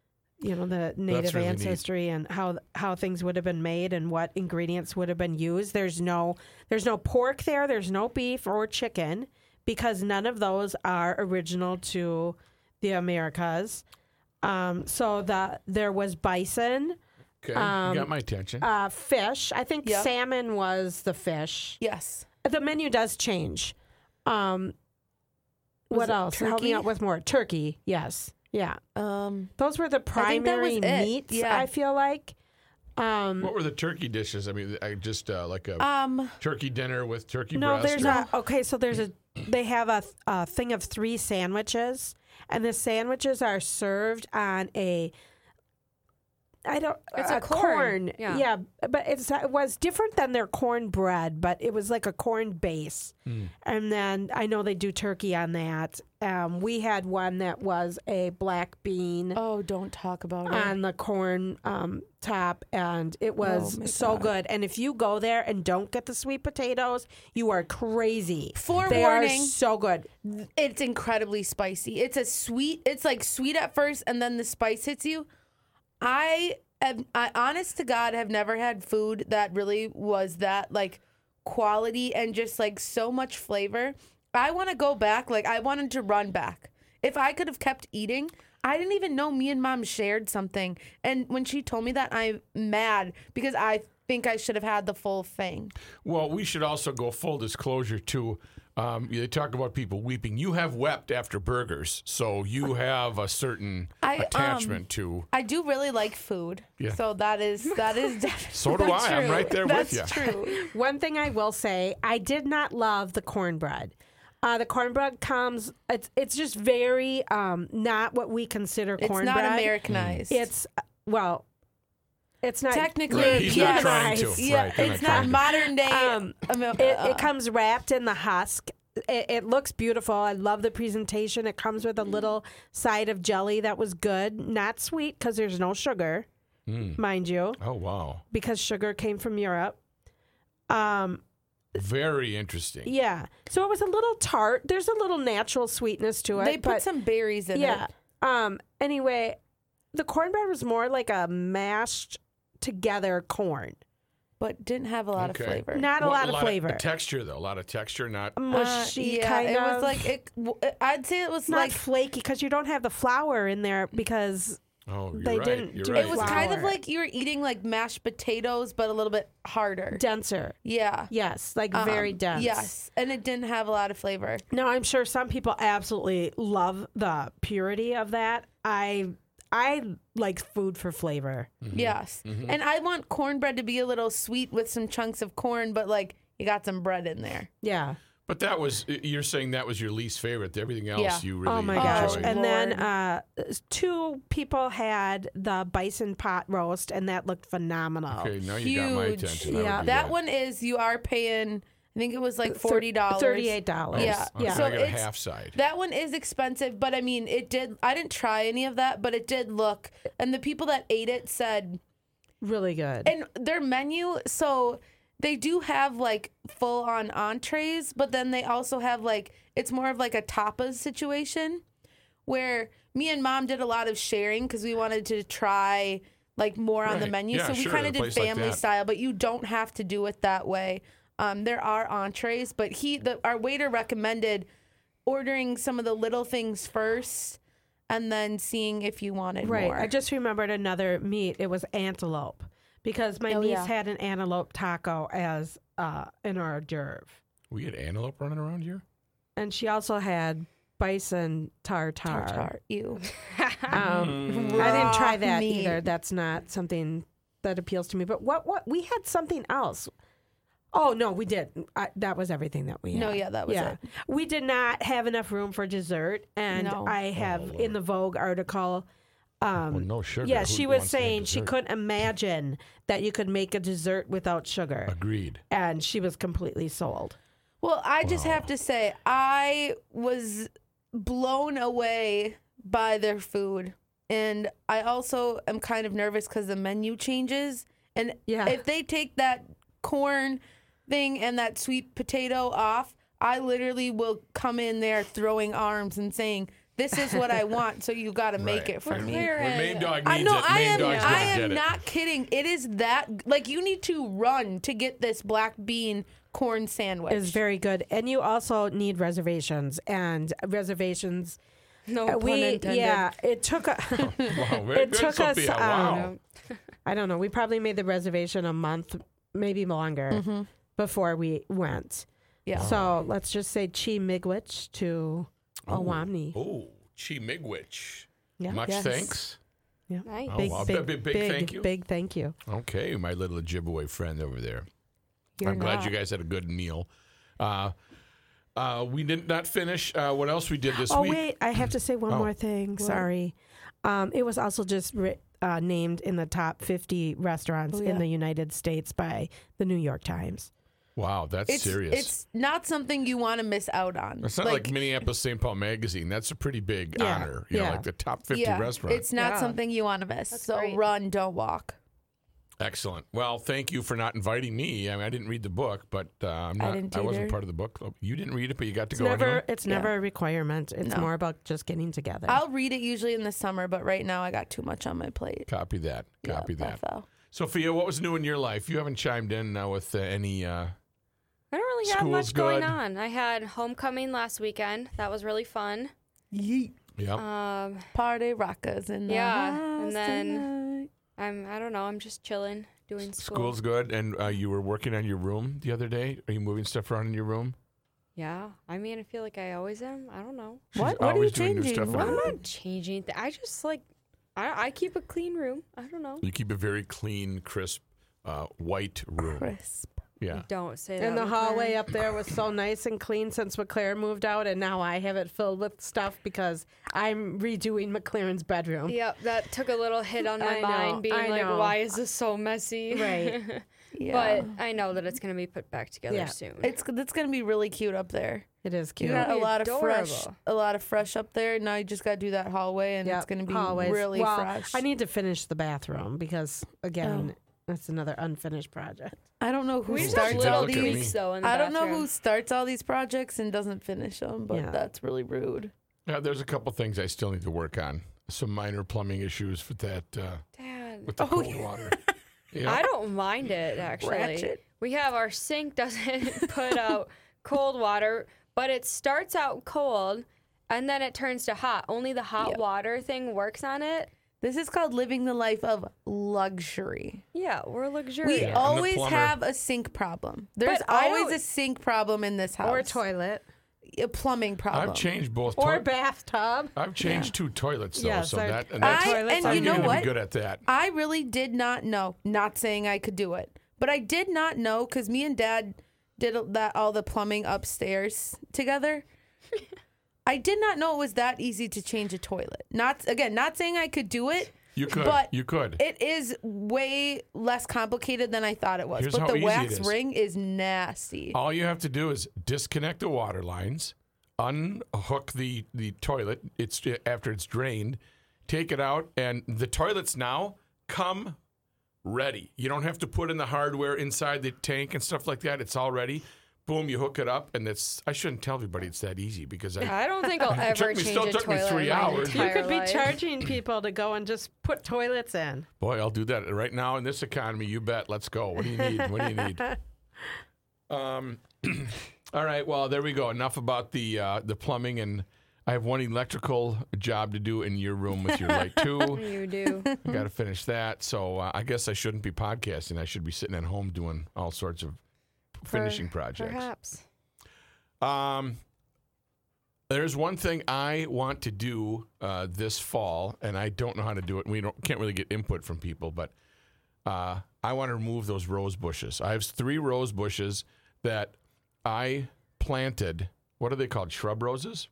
Speaker 3: you know, the native
Speaker 1: really neat.
Speaker 3: ancestry and how how things would have been made and what ingredients would have been used. There's no there's no pork there. There's no beef or chicken because none of those are original to the Americas. Um, so the there was bison,
Speaker 1: Okay,
Speaker 3: Um,
Speaker 1: you got my attention.
Speaker 3: uh, fish. I think
Speaker 2: Yep.
Speaker 3: salmon was the fish.
Speaker 2: Yes.
Speaker 3: The menu does change. Um,
Speaker 2: Was
Speaker 3: what
Speaker 2: it
Speaker 3: else? Help me
Speaker 2: turkey?
Speaker 3: out with more. Turkey, yes. Yeah.
Speaker 2: Um,
Speaker 3: Those were the
Speaker 2: think that was
Speaker 3: primary
Speaker 2: it.
Speaker 3: meats,
Speaker 2: Yeah.
Speaker 3: I feel like. Um,
Speaker 1: what were the turkey dishes? I mean, I just uh, like a
Speaker 2: um,
Speaker 1: turkey dinner with turkey
Speaker 3: no,
Speaker 1: breast.
Speaker 3: there's
Speaker 1: or-
Speaker 3: a, okay, so there's a, they have a, a thing of three sandwiches, and the sandwiches are served on a, I don't,
Speaker 4: It's a corn.
Speaker 3: Yeah.
Speaker 4: Yeah.
Speaker 3: but it's, it was different than their cornbread, but it was like a corn base.
Speaker 1: Hmm.
Speaker 3: And then I know they do turkey on that. Um, we had one that was a black bean
Speaker 2: oh, don't talk about it.
Speaker 3: on the corn um, top, and it was
Speaker 2: Oh, my
Speaker 3: so
Speaker 2: God.
Speaker 3: good. And if you go there and don't get the sweet potatoes, you are crazy. They
Speaker 2: Forewarning.
Speaker 3: are so good.
Speaker 2: It's incredibly spicy. It's a sweet. It's like sweet at first, and then the spice hits you. I have, I honest to God, have never had food that really was that like quality and just like so much flavor. I want to go back. Like I wanted to run back. If I could have kept eating, I didn't even know me and mom shared something. And when she told me that, I'm mad because I think I should have had the full thing.
Speaker 1: Well, we should also go full disclosure too. Um, they talk about people weeping. You have wept after burgers, so you have a certain
Speaker 2: I, um,
Speaker 1: attachment to.
Speaker 2: I do really like food.
Speaker 1: Yeah.
Speaker 2: So that is that is definitely
Speaker 1: So do I. I'm
Speaker 2: true.
Speaker 1: right there with
Speaker 2: That's
Speaker 1: you.
Speaker 2: true.
Speaker 3: One thing I will say, I did not love the cornbread. Uh, the cornbread comes, it's it's just very um, not what we consider
Speaker 2: It's
Speaker 3: cornbread.
Speaker 2: not Americanized.
Speaker 3: It's, uh, well, it's not.
Speaker 2: technically
Speaker 1: Right, he's not
Speaker 2: yes.
Speaker 1: trying to.
Speaker 2: Yeah,
Speaker 1: Right, they're
Speaker 2: it's
Speaker 1: not
Speaker 2: not
Speaker 1: trying to.
Speaker 2: modern day.
Speaker 3: Um,
Speaker 2: Amer-
Speaker 3: It,
Speaker 2: uh,
Speaker 3: it comes wrapped in the husk. It, it looks beautiful. I love the presentation. It comes with a little side of jelly that was good, not sweet because there's no sugar,
Speaker 1: Mm.
Speaker 3: mind you,
Speaker 1: Oh wow,
Speaker 3: because sugar came from Europe. Um,
Speaker 1: very interesting.
Speaker 3: yeah, so it was a little tart. There's a little natural sweetness to it.
Speaker 2: they put
Speaker 3: but
Speaker 2: some berries in
Speaker 3: yeah.
Speaker 2: it.
Speaker 3: Um. Anyway, the cornbread was more like a mashed together corn,
Speaker 2: But didn't have a lot
Speaker 1: Okay.
Speaker 2: of flavor.
Speaker 3: not a
Speaker 1: Well,
Speaker 3: lot of flavor.
Speaker 1: texture though, a lot of texture. Not
Speaker 2: Uh,
Speaker 3: Mushy
Speaker 2: yeah,
Speaker 3: kind
Speaker 2: it
Speaker 3: of.
Speaker 2: was like it. w- I'd say it was
Speaker 3: not
Speaker 2: like
Speaker 3: flaky because you don't have the flour in there because
Speaker 1: oh, you're
Speaker 3: They
Speaker 1: right.
Speaker 3: didn't
Speaker 1: You're
Speaker 3: do
Speaker 1: right.
Speaker 2: it was kind of
Speaker 3: flour.
Speaker 2: like you were eating like mashed potatoes, but a little bit harder.
Speaker 3: denser.
Speaker 2: Yeah.
Speaker 3: Yes, like very
Speaker 2: Um,
Speaker 3: dense.
Speaker 2: Yes, and it didn't have a lot of flavor.
Speaker 3: Now I'm sure some people absolutely love the purity of that. I I like food for flavor.
Speaker 2: Yes, and I want cornbread to be a little sweet with some chunks of corn, but like you got some bread in there.
Speaker 3: Yeah.
Speaker 1: But that was you're saying that was your least favorite. Everything else
Speaker 2: Yeah.
Speaker 1: you really
Speaker 3: Oh my
Speaker 1: enjoyed.
Speaker 3: gosh. And then
Speaker 2: Lord.
Speaker 3: uh, two people had the bison pot roast, and that looked phenomenal.
Speaker 1: Okay, now you got my
Speaker 2: Huge.
Speaker 1: attention. I
Speaker 3: Yeah.
Speaker 1: would do
Speaker 2: That one is you are paying. I think it was like forty dollars.
Speaker 3: thirty-eight dollars.
Speaker 2: Yeah.
Speaker 1: Okay,
Speaker 3: Yeah.
Speaker 1: I
Speaker 2: So
Speaker 1: got a
Speaker 2: it's-
Speaker 1: half side.
Speaker 2: That one is expensive, but I mean, it did. I didn't try any of that, but it did look. And the people that ate it said,
Speaker 3: Really good.
Speaker 2: and their menu. So they do have like full on entrees, but then they also have like it's more of like a tapas situation, where me and mom did a lot of sharing because we wanted to try like more on the
Speaker 1: Right.
Speaker 2: menu.
Speaker 1: Yeah,
Speaker 2: so we
Speaker 1: sure,
Speaker 2: kind
Speaker 1: a
Speaker 2: of did
Speaker 1: place like
Speaker 2: family
Speaker 1: that.
Speaker 2: style, but you don't have to do it that way. Um, there are entrees, but he, the, our waiter recommended ordering some of the little things first and then seeing if you wanted
Speaker 3: right.
Speaker 2: more.
Speaker 3: I just remembered another meat. It was antelope because my
Speaker 2: Oh,
Speaker 3: niece
Speaker 2: yeah.
Speaker 3: had an antelope taco as uh, an hors d'oeuvre.
Speaker 1: We had antelope running around here.
Speaker 3: And she also had bison tartare.
Speaker 2: Tartare. Ew.
Speaker 3: Um, I
Speaker 2: Raw
Speaker 3: didn't try that
Speaker 2: meat.
Speaker 3: either. That's not something that appeals to me. But what? What? We had something else. Oh no, we did. I, that was everything that we had.
Speaker 2: No, yeah, that was it.
Speaker 3: We did not have enough room for dessert, and
Speaker 2: No.
Speaker 3: I have in the Vogue article. Um,
Speaker 1: Well, no sugar.
Speaker 3: Yeah,
Speaker 1: Who
Speaker 3: she was
Speaker 1: wants to have
Speaker 3: saying she
Speaker 1: dessert?
Speaker 3: couldn't imagine that you could make a dessert without sugar,
Speaker 1: Agreed.
Speaker 3: and she was completely sold.
Speaker 2: Well, I just have to say, I was blown away by their food. And I also am kind of nervous because the menu changes. And
Speaker 3: Yeah.
Speaker 2: if they take that corn thing and that sweet potato off, I literally will come in there throwing arms and saying, this is what I want, so you got to make
Speaker 1: Right.
Speaker 2: it for me.
Speaker 4: clear
Speaker 1: When
Speaker 4: it.
Speaker 1: Main Dog needs
Speaker 2: I know
Speaker 1: it,
Speaker 2: I
Speaker 1: Main
Speaker 2: am.
Speaker 1: Dog's
Speaker 2: I
Speaker 1: gonna
Speaker 2: am
Speaker 1: get it.
Speaker 2: not kidding. It is that like you need to run to get this black bean corn sandwich.
Speaker 3: Is very good, and you also need reservations and reservations.
Speaker 4: No
Speaker 3: uh,
Speaker 4: pun
Speaker 3: we
Speaker 4: intended.
Speaker 3: yeah, it took a.
Speaker 1: Wow, very
Speaker 3: It
Speaker 1: good,
Speaker 3: took us,
Speaker 1: Sophia.
Speaker 3: um,
Speaker 1: Wow.
Speaker 3: I don't know. We probably made the reservation a month, maybe longer, before we went.
Speaker 2: yeah.
Speaker 3: So let's just say Chi Miigwech to Owamni.
Speaker 1: Oh, Chi Miigwech.
Speaker 3: Yeah.
Speaker 1: Much
Speaker 2: Yes.
Speaker 1: thanks.
Speaker 3: Yeah.
Speaker 4: Nice.
Speaker 1: Oh,
Speaker 3: Big,
Speaker 1: wow.
Speaker 3: big,
Speaker 1: Big- big
Speaker 3: big,
Speaker 1: thank you.
Speaker 3: Big thank you.
Speaker 1: Okay, my little Ojibwe friend over there.
Speaker 2: You're
Speaker 1: I'm glad
Speaker 2: not.
Speaker 1: you guys had a good meal. Uh, uh, we did not finish. Uh, what else we did this
Speaker 3: Oh
Speaker 1: week?
Speaker 3: wait, I have to say one
Speaker 1: Oh.
Speaker 3: more thing. Sorry, um, it was also just ri- uh, named in the top fifty restaurants
Speaker 2: Oh, yeah.
Speaker 3: in the United States by the New York Times.
Speaker 1: Wow, that's
Speaker 2: It's
Speaker 1: serious.
Speaker 2: it's not something you want to miss out on.
Speaker 1: It's not like, Minneapolis Saint Paul Magazine. That's a pretty big
Speaker 3: Yeah,
Speaker 1: honor. You know,
Speaker 3: yeah.
Speaker 1: like the top fifty
Speaker 2: yeah,
Speaker 1: restaurant.
Speaker 2: it's not
Speaker 4: Yeah.
Speaker 2: something you want to miss.
Speaker 4: That's
Speaker 2: so
Speaker 4: great.
Speaker 2: run, don't walk.
Speaker 1: Excellent. Well, thank you for not inviting me. I mean, I didn't read the book, but uh, I'm
Speaker 2: I
Speaker 1: not.
Speaker 2: didn't
Speaker 1: wasn't
Speaker 2: either.
Speaker 1: part of the book club. You didn't read it, but you got to
Speaker 3: It's
Speaker 1: go
Speaker 3: never,
Speaker 1: anyway.
Speaker 3: it's
Speaker 2: Yeah.
Speaker 3: never a requirement. It's
Speaker 2: No.
Speaker 3: more about just getting together.
Speaker 2: I'll read it usually in the summer, but right now I got too much on my plate.
Speaker 1: Copy that. Copy
Speaker 2: yeah,
Speaker 1: that.
Speaker 2: Bethel.
Speaker 1: Sophia, what was new in your life? You haven't chimed in now with uh, any. Uh,
Speaker 4: I don't really have
Speaker 1: School's
Speaker 4: much going
Speaker 1: good.
Speaker 4: on. I had homecoming last weekend. That was really fun.
Speaker 2: Yeet.
Speaker 1: yeah.
Speaker 4: Um,
Speaker 2: Party rockers in the
Speaker 4: Yeah,
Speaker 2: house
Speaker 4: and then-
Speaker 2: tonight.
Speaker 4: I'm I don't know. I'm just chilling, doing school.
Speaker 1: School's good, and uh, you were working on your room the other day. Are you moving stuff around in your room?
Speaker 4: Yeah. I mean, I feel like I always am. I don't know.
Speaker 1: She's
Speaker 2: What? What are you
Speaker 1: always doing new
Speaker 2: changing?
Speaker 1: stuff in her
Speaker 2: What?
Speaker 1: room.
Speaker 4: I'm not changing. Th- I just like I I keep a clean room. I don't know.
Speaker 1: You keep a very clean, crisp, uh, white room.
Speaker 2: Crisp.
Speaker 1: Yeah.
Speaker 4: Don't say that.
Speaker 3: and the
Speaker 4: with
Speaker 3: hallway
Speaker 4: her.
Speaker 3: up there was so nice and clean since McLaren moved out, and now I have it filled with stuff because I'm redoing McLaren's bedroom.
Speaker 4: Yep, that took a little hit on my
Speaker 3: I know,
Speaker 4: mind, being
Speaker 3: I
Speaker 4: like,
Speaker 3: know.
Speaker 4: "Why is this so messy?"
Speaker 3: Right.
Speaker 2: Yeah.
Speaker 4: But I know that it's gonna be put back together
Speaker 3: Yeah.
Speaker 4: soon.
Speaker 2: it's it's gonna be really cute up there.
Speaker 3: It is
Speaker 2: You
Speaker 3: cute.
Speaker 2: got a
Speaker 4: It'll be
Speaker 2: lot of fresh,
Speaker 4: adorable.
Speaker 2: a lot of fresh up there. Now you just gotta do that hallway, and
Speaker 3: Yep,
Speaker 2: it's gonna be
Speaker 3: hallways.
Speaker 2: really
Speaker 3: well,
Speaker 2: fresh.
Speaker 3: I need to finish the bathroom because, again,
Speaker 2: Oh.
Speaker 3: that's another unfinished project.
Speaker 2: I don't know who
Speaker 4: we just
Speaker 2: starts
Speaker 4: have
Speaker 1: Don't
Speaker 2: all
Speaker 4: little
Speaker 1: look at me.
Speaker 2: these.
Speaker 4: tweaks though. In the
Speaker 2: I don't know
Speaker 4: bathroom.
Speaker 2: who starts all these projects and doesn't finish them, but
Speaker 3: Yeah.
Speaker 2: that's really rude.
Speaker 1: Yeah, there's a couple things I still need to work on. Some minor plumbing issues with that, uh,
Speaker 4: Dad.
Speaker 1: with the
Speaker 2: Oh,
Speaker 1: cold
Speaker 2: yeah.
Speaker 1: water. Yeah.
Speaker 4: I don't mind it actually.
Speaker 2: Ratchet.
Speaker 4: We have our sink doesn't put out cold water, but it starts out cold and then it turns to hot. Only the hot
Speaker 2: Yep.
Speaker 4: water thing works on it.
Speaker 2: This is called living the life of luxury.
Speaker 4: Yeah, we're
Speaker 2: We
Speaker 4: luxurious.
Speaker 1: I'm the
Speaker 2: always
Speaker 1: plumber.
Speaker 2: have a sink problem. There's
Speaker 4: But I
Speaker 2: always
Speaker 4: don't-
Speaker 2: a sink problem in this house.
Speaker 3: Or toilet.
Speaker 2: A plumbing problem.
Speaker 1: I've changed both.
Speaker 3: Or
Speaker 1: toi-
Speaker 3: bathtub.
Speaker 1: I've changed two toilets though,
Speaker 3: Yes,
Speaker 1: so
Speaker 3: our-
Speaker 1: that and
Speaker 3: our
Speaker 1: that's,
Speaker 2: I-
Speaker 3: toilets
Speaker 2: and
Speaker 3: are
Speaker 1: I'm
Speaker 2: you know
Speaker 1: getting to
Speaker 2: what?
Speaker 1: be good at that.
Speaker 2: I really did not know. Not saying I could do it, but I did not know because me and Dad did that all the plumbing upstairs together. I did not know it was that easy to change a toilet. Not again, not saying I could do it.
Speaker 1: You could.
Speaker 2: But
Speaker 1: you could.
Speaker 2: It is way less complicated than I thought it was.
Speaker 1: Here's
Speaker 2: but
Speaker 1: how
Speaker 2: the
Speaker 1: easy it
Speaker 2: wax
Speaker 1: is.
Speaker 2: ring is nasty.
Speaker 1: All you have to do is disconnect the water lines, unhook the, the toilet. It's after it's drained, take it out, and the toilets now come ready. You don't have to put in the hardware inside the tank and stuff like that. It's all ready. Boom, you hook it up, and it's. I shouldn't tell everybody it's that easy because I.
Speaker 4: I don't think I'll ever
Speaker 1: me-
Speaker 4: change
Speaker 1: still
Speaker 4: a
Speaker 1: took me
Speaker 4: toilet
Speaker 1: three
Speaker 4: in my
Speaker 1: hours.
Speaker 3: You
Speaker 4: entire
Speaker 3: could be
Speaker 4: life.
Speaker 3: charging people to go and just put toilets in.
Speaker 1: Boy, I'll do that right now in this economy. You bet. Let's go. What do you need? What do you need? Um. All right. Well, there we go. Enough about the uh, the plumbing, and I have one electrical job to do in your room with your light too.
Speaker 4: You do.
Speaker 1: I got to finish that. So uh, I guess I shouldn't be podcasting. I should be sitting at home doing all sorts of finishing
Speaker 4: Per-
Speaker 1: projects.
Speaker 4: Perhaps.
Speaker 1: Um, there's one thing I want to do uh, this fall, and I don't know how to do it. We don't can't really get input from people, but uh, I want to remove those rose bushes. I have three rose bushes that I planted. What are they called? Shrub roses?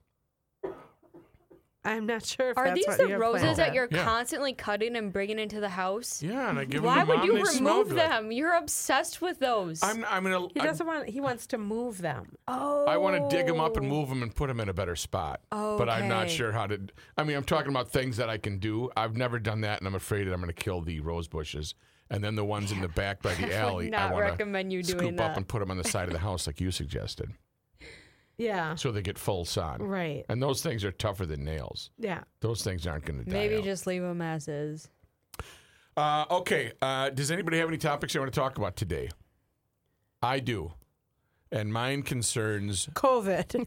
Speaker 3: I'm not sure if
Speaker 4: Are
Speaker 3: that's
Speaker 4: these
Speaker 3: what
Speaker 4: the
Speaker 3: you're
Speaker 4: roses
Speaker 3: planning.
Speaker 4: that you're
Speaker 1: Yeah.
Speaker 4: constantly cutting and bringing into the house?
Speaker 1: Yeah, and I give
Speaker 4: Why
Speaker 1: them to
Speaker 4: would
Speaker 1: Mom
Speaker 4: you
Speaker 1: and they smell
Speaker 4: remove
Speaker 1: good.
Speaker 4: them? You're obsessed with those.
Speaker 1: I'm, I'm gonna.
Speaker 3: He
Speaker 1: I,
Speaker 3: doesn't want. He wants to move them.
Speaker 4: oh.
Speaker 1: I want to dig them up and move them and put them in a better spot. But I'm not
Speaker 4: Okay.
Speaker 1: sure how to. I mean, I'm talking about things that I can do. I've never done that, and I'm afraid that I'm going to kill the rose bushes. And then the ones in the back by the
Speaker 4: I would
Speaker 1: alley, I
Speaker 4: not
Speaker 1: want
Speaker 4: recommend you
Speaker 1: to
Speaker 4: doing
Speaker 1: scoop
Speaker 4: that.
Speaker 1: up and put them on the side of the house like you suggested.
Speaker 3: Yeah.
Speaker 1: so they get full sun.
Speaker 3: Right.
Speaker 1: And those things are tougher than nails.
Speaker 3: Yeah.
Speaker 1: Those things aren't going to die.
Speaker 4: Maybe
Speaker 1: out.
Speaker 4: just leave them as is.
Speaker 1: Uh, okay. Uh, does anybody have any topics they want to talk about today? I do. And mine concerns
Speaker 3: COVID.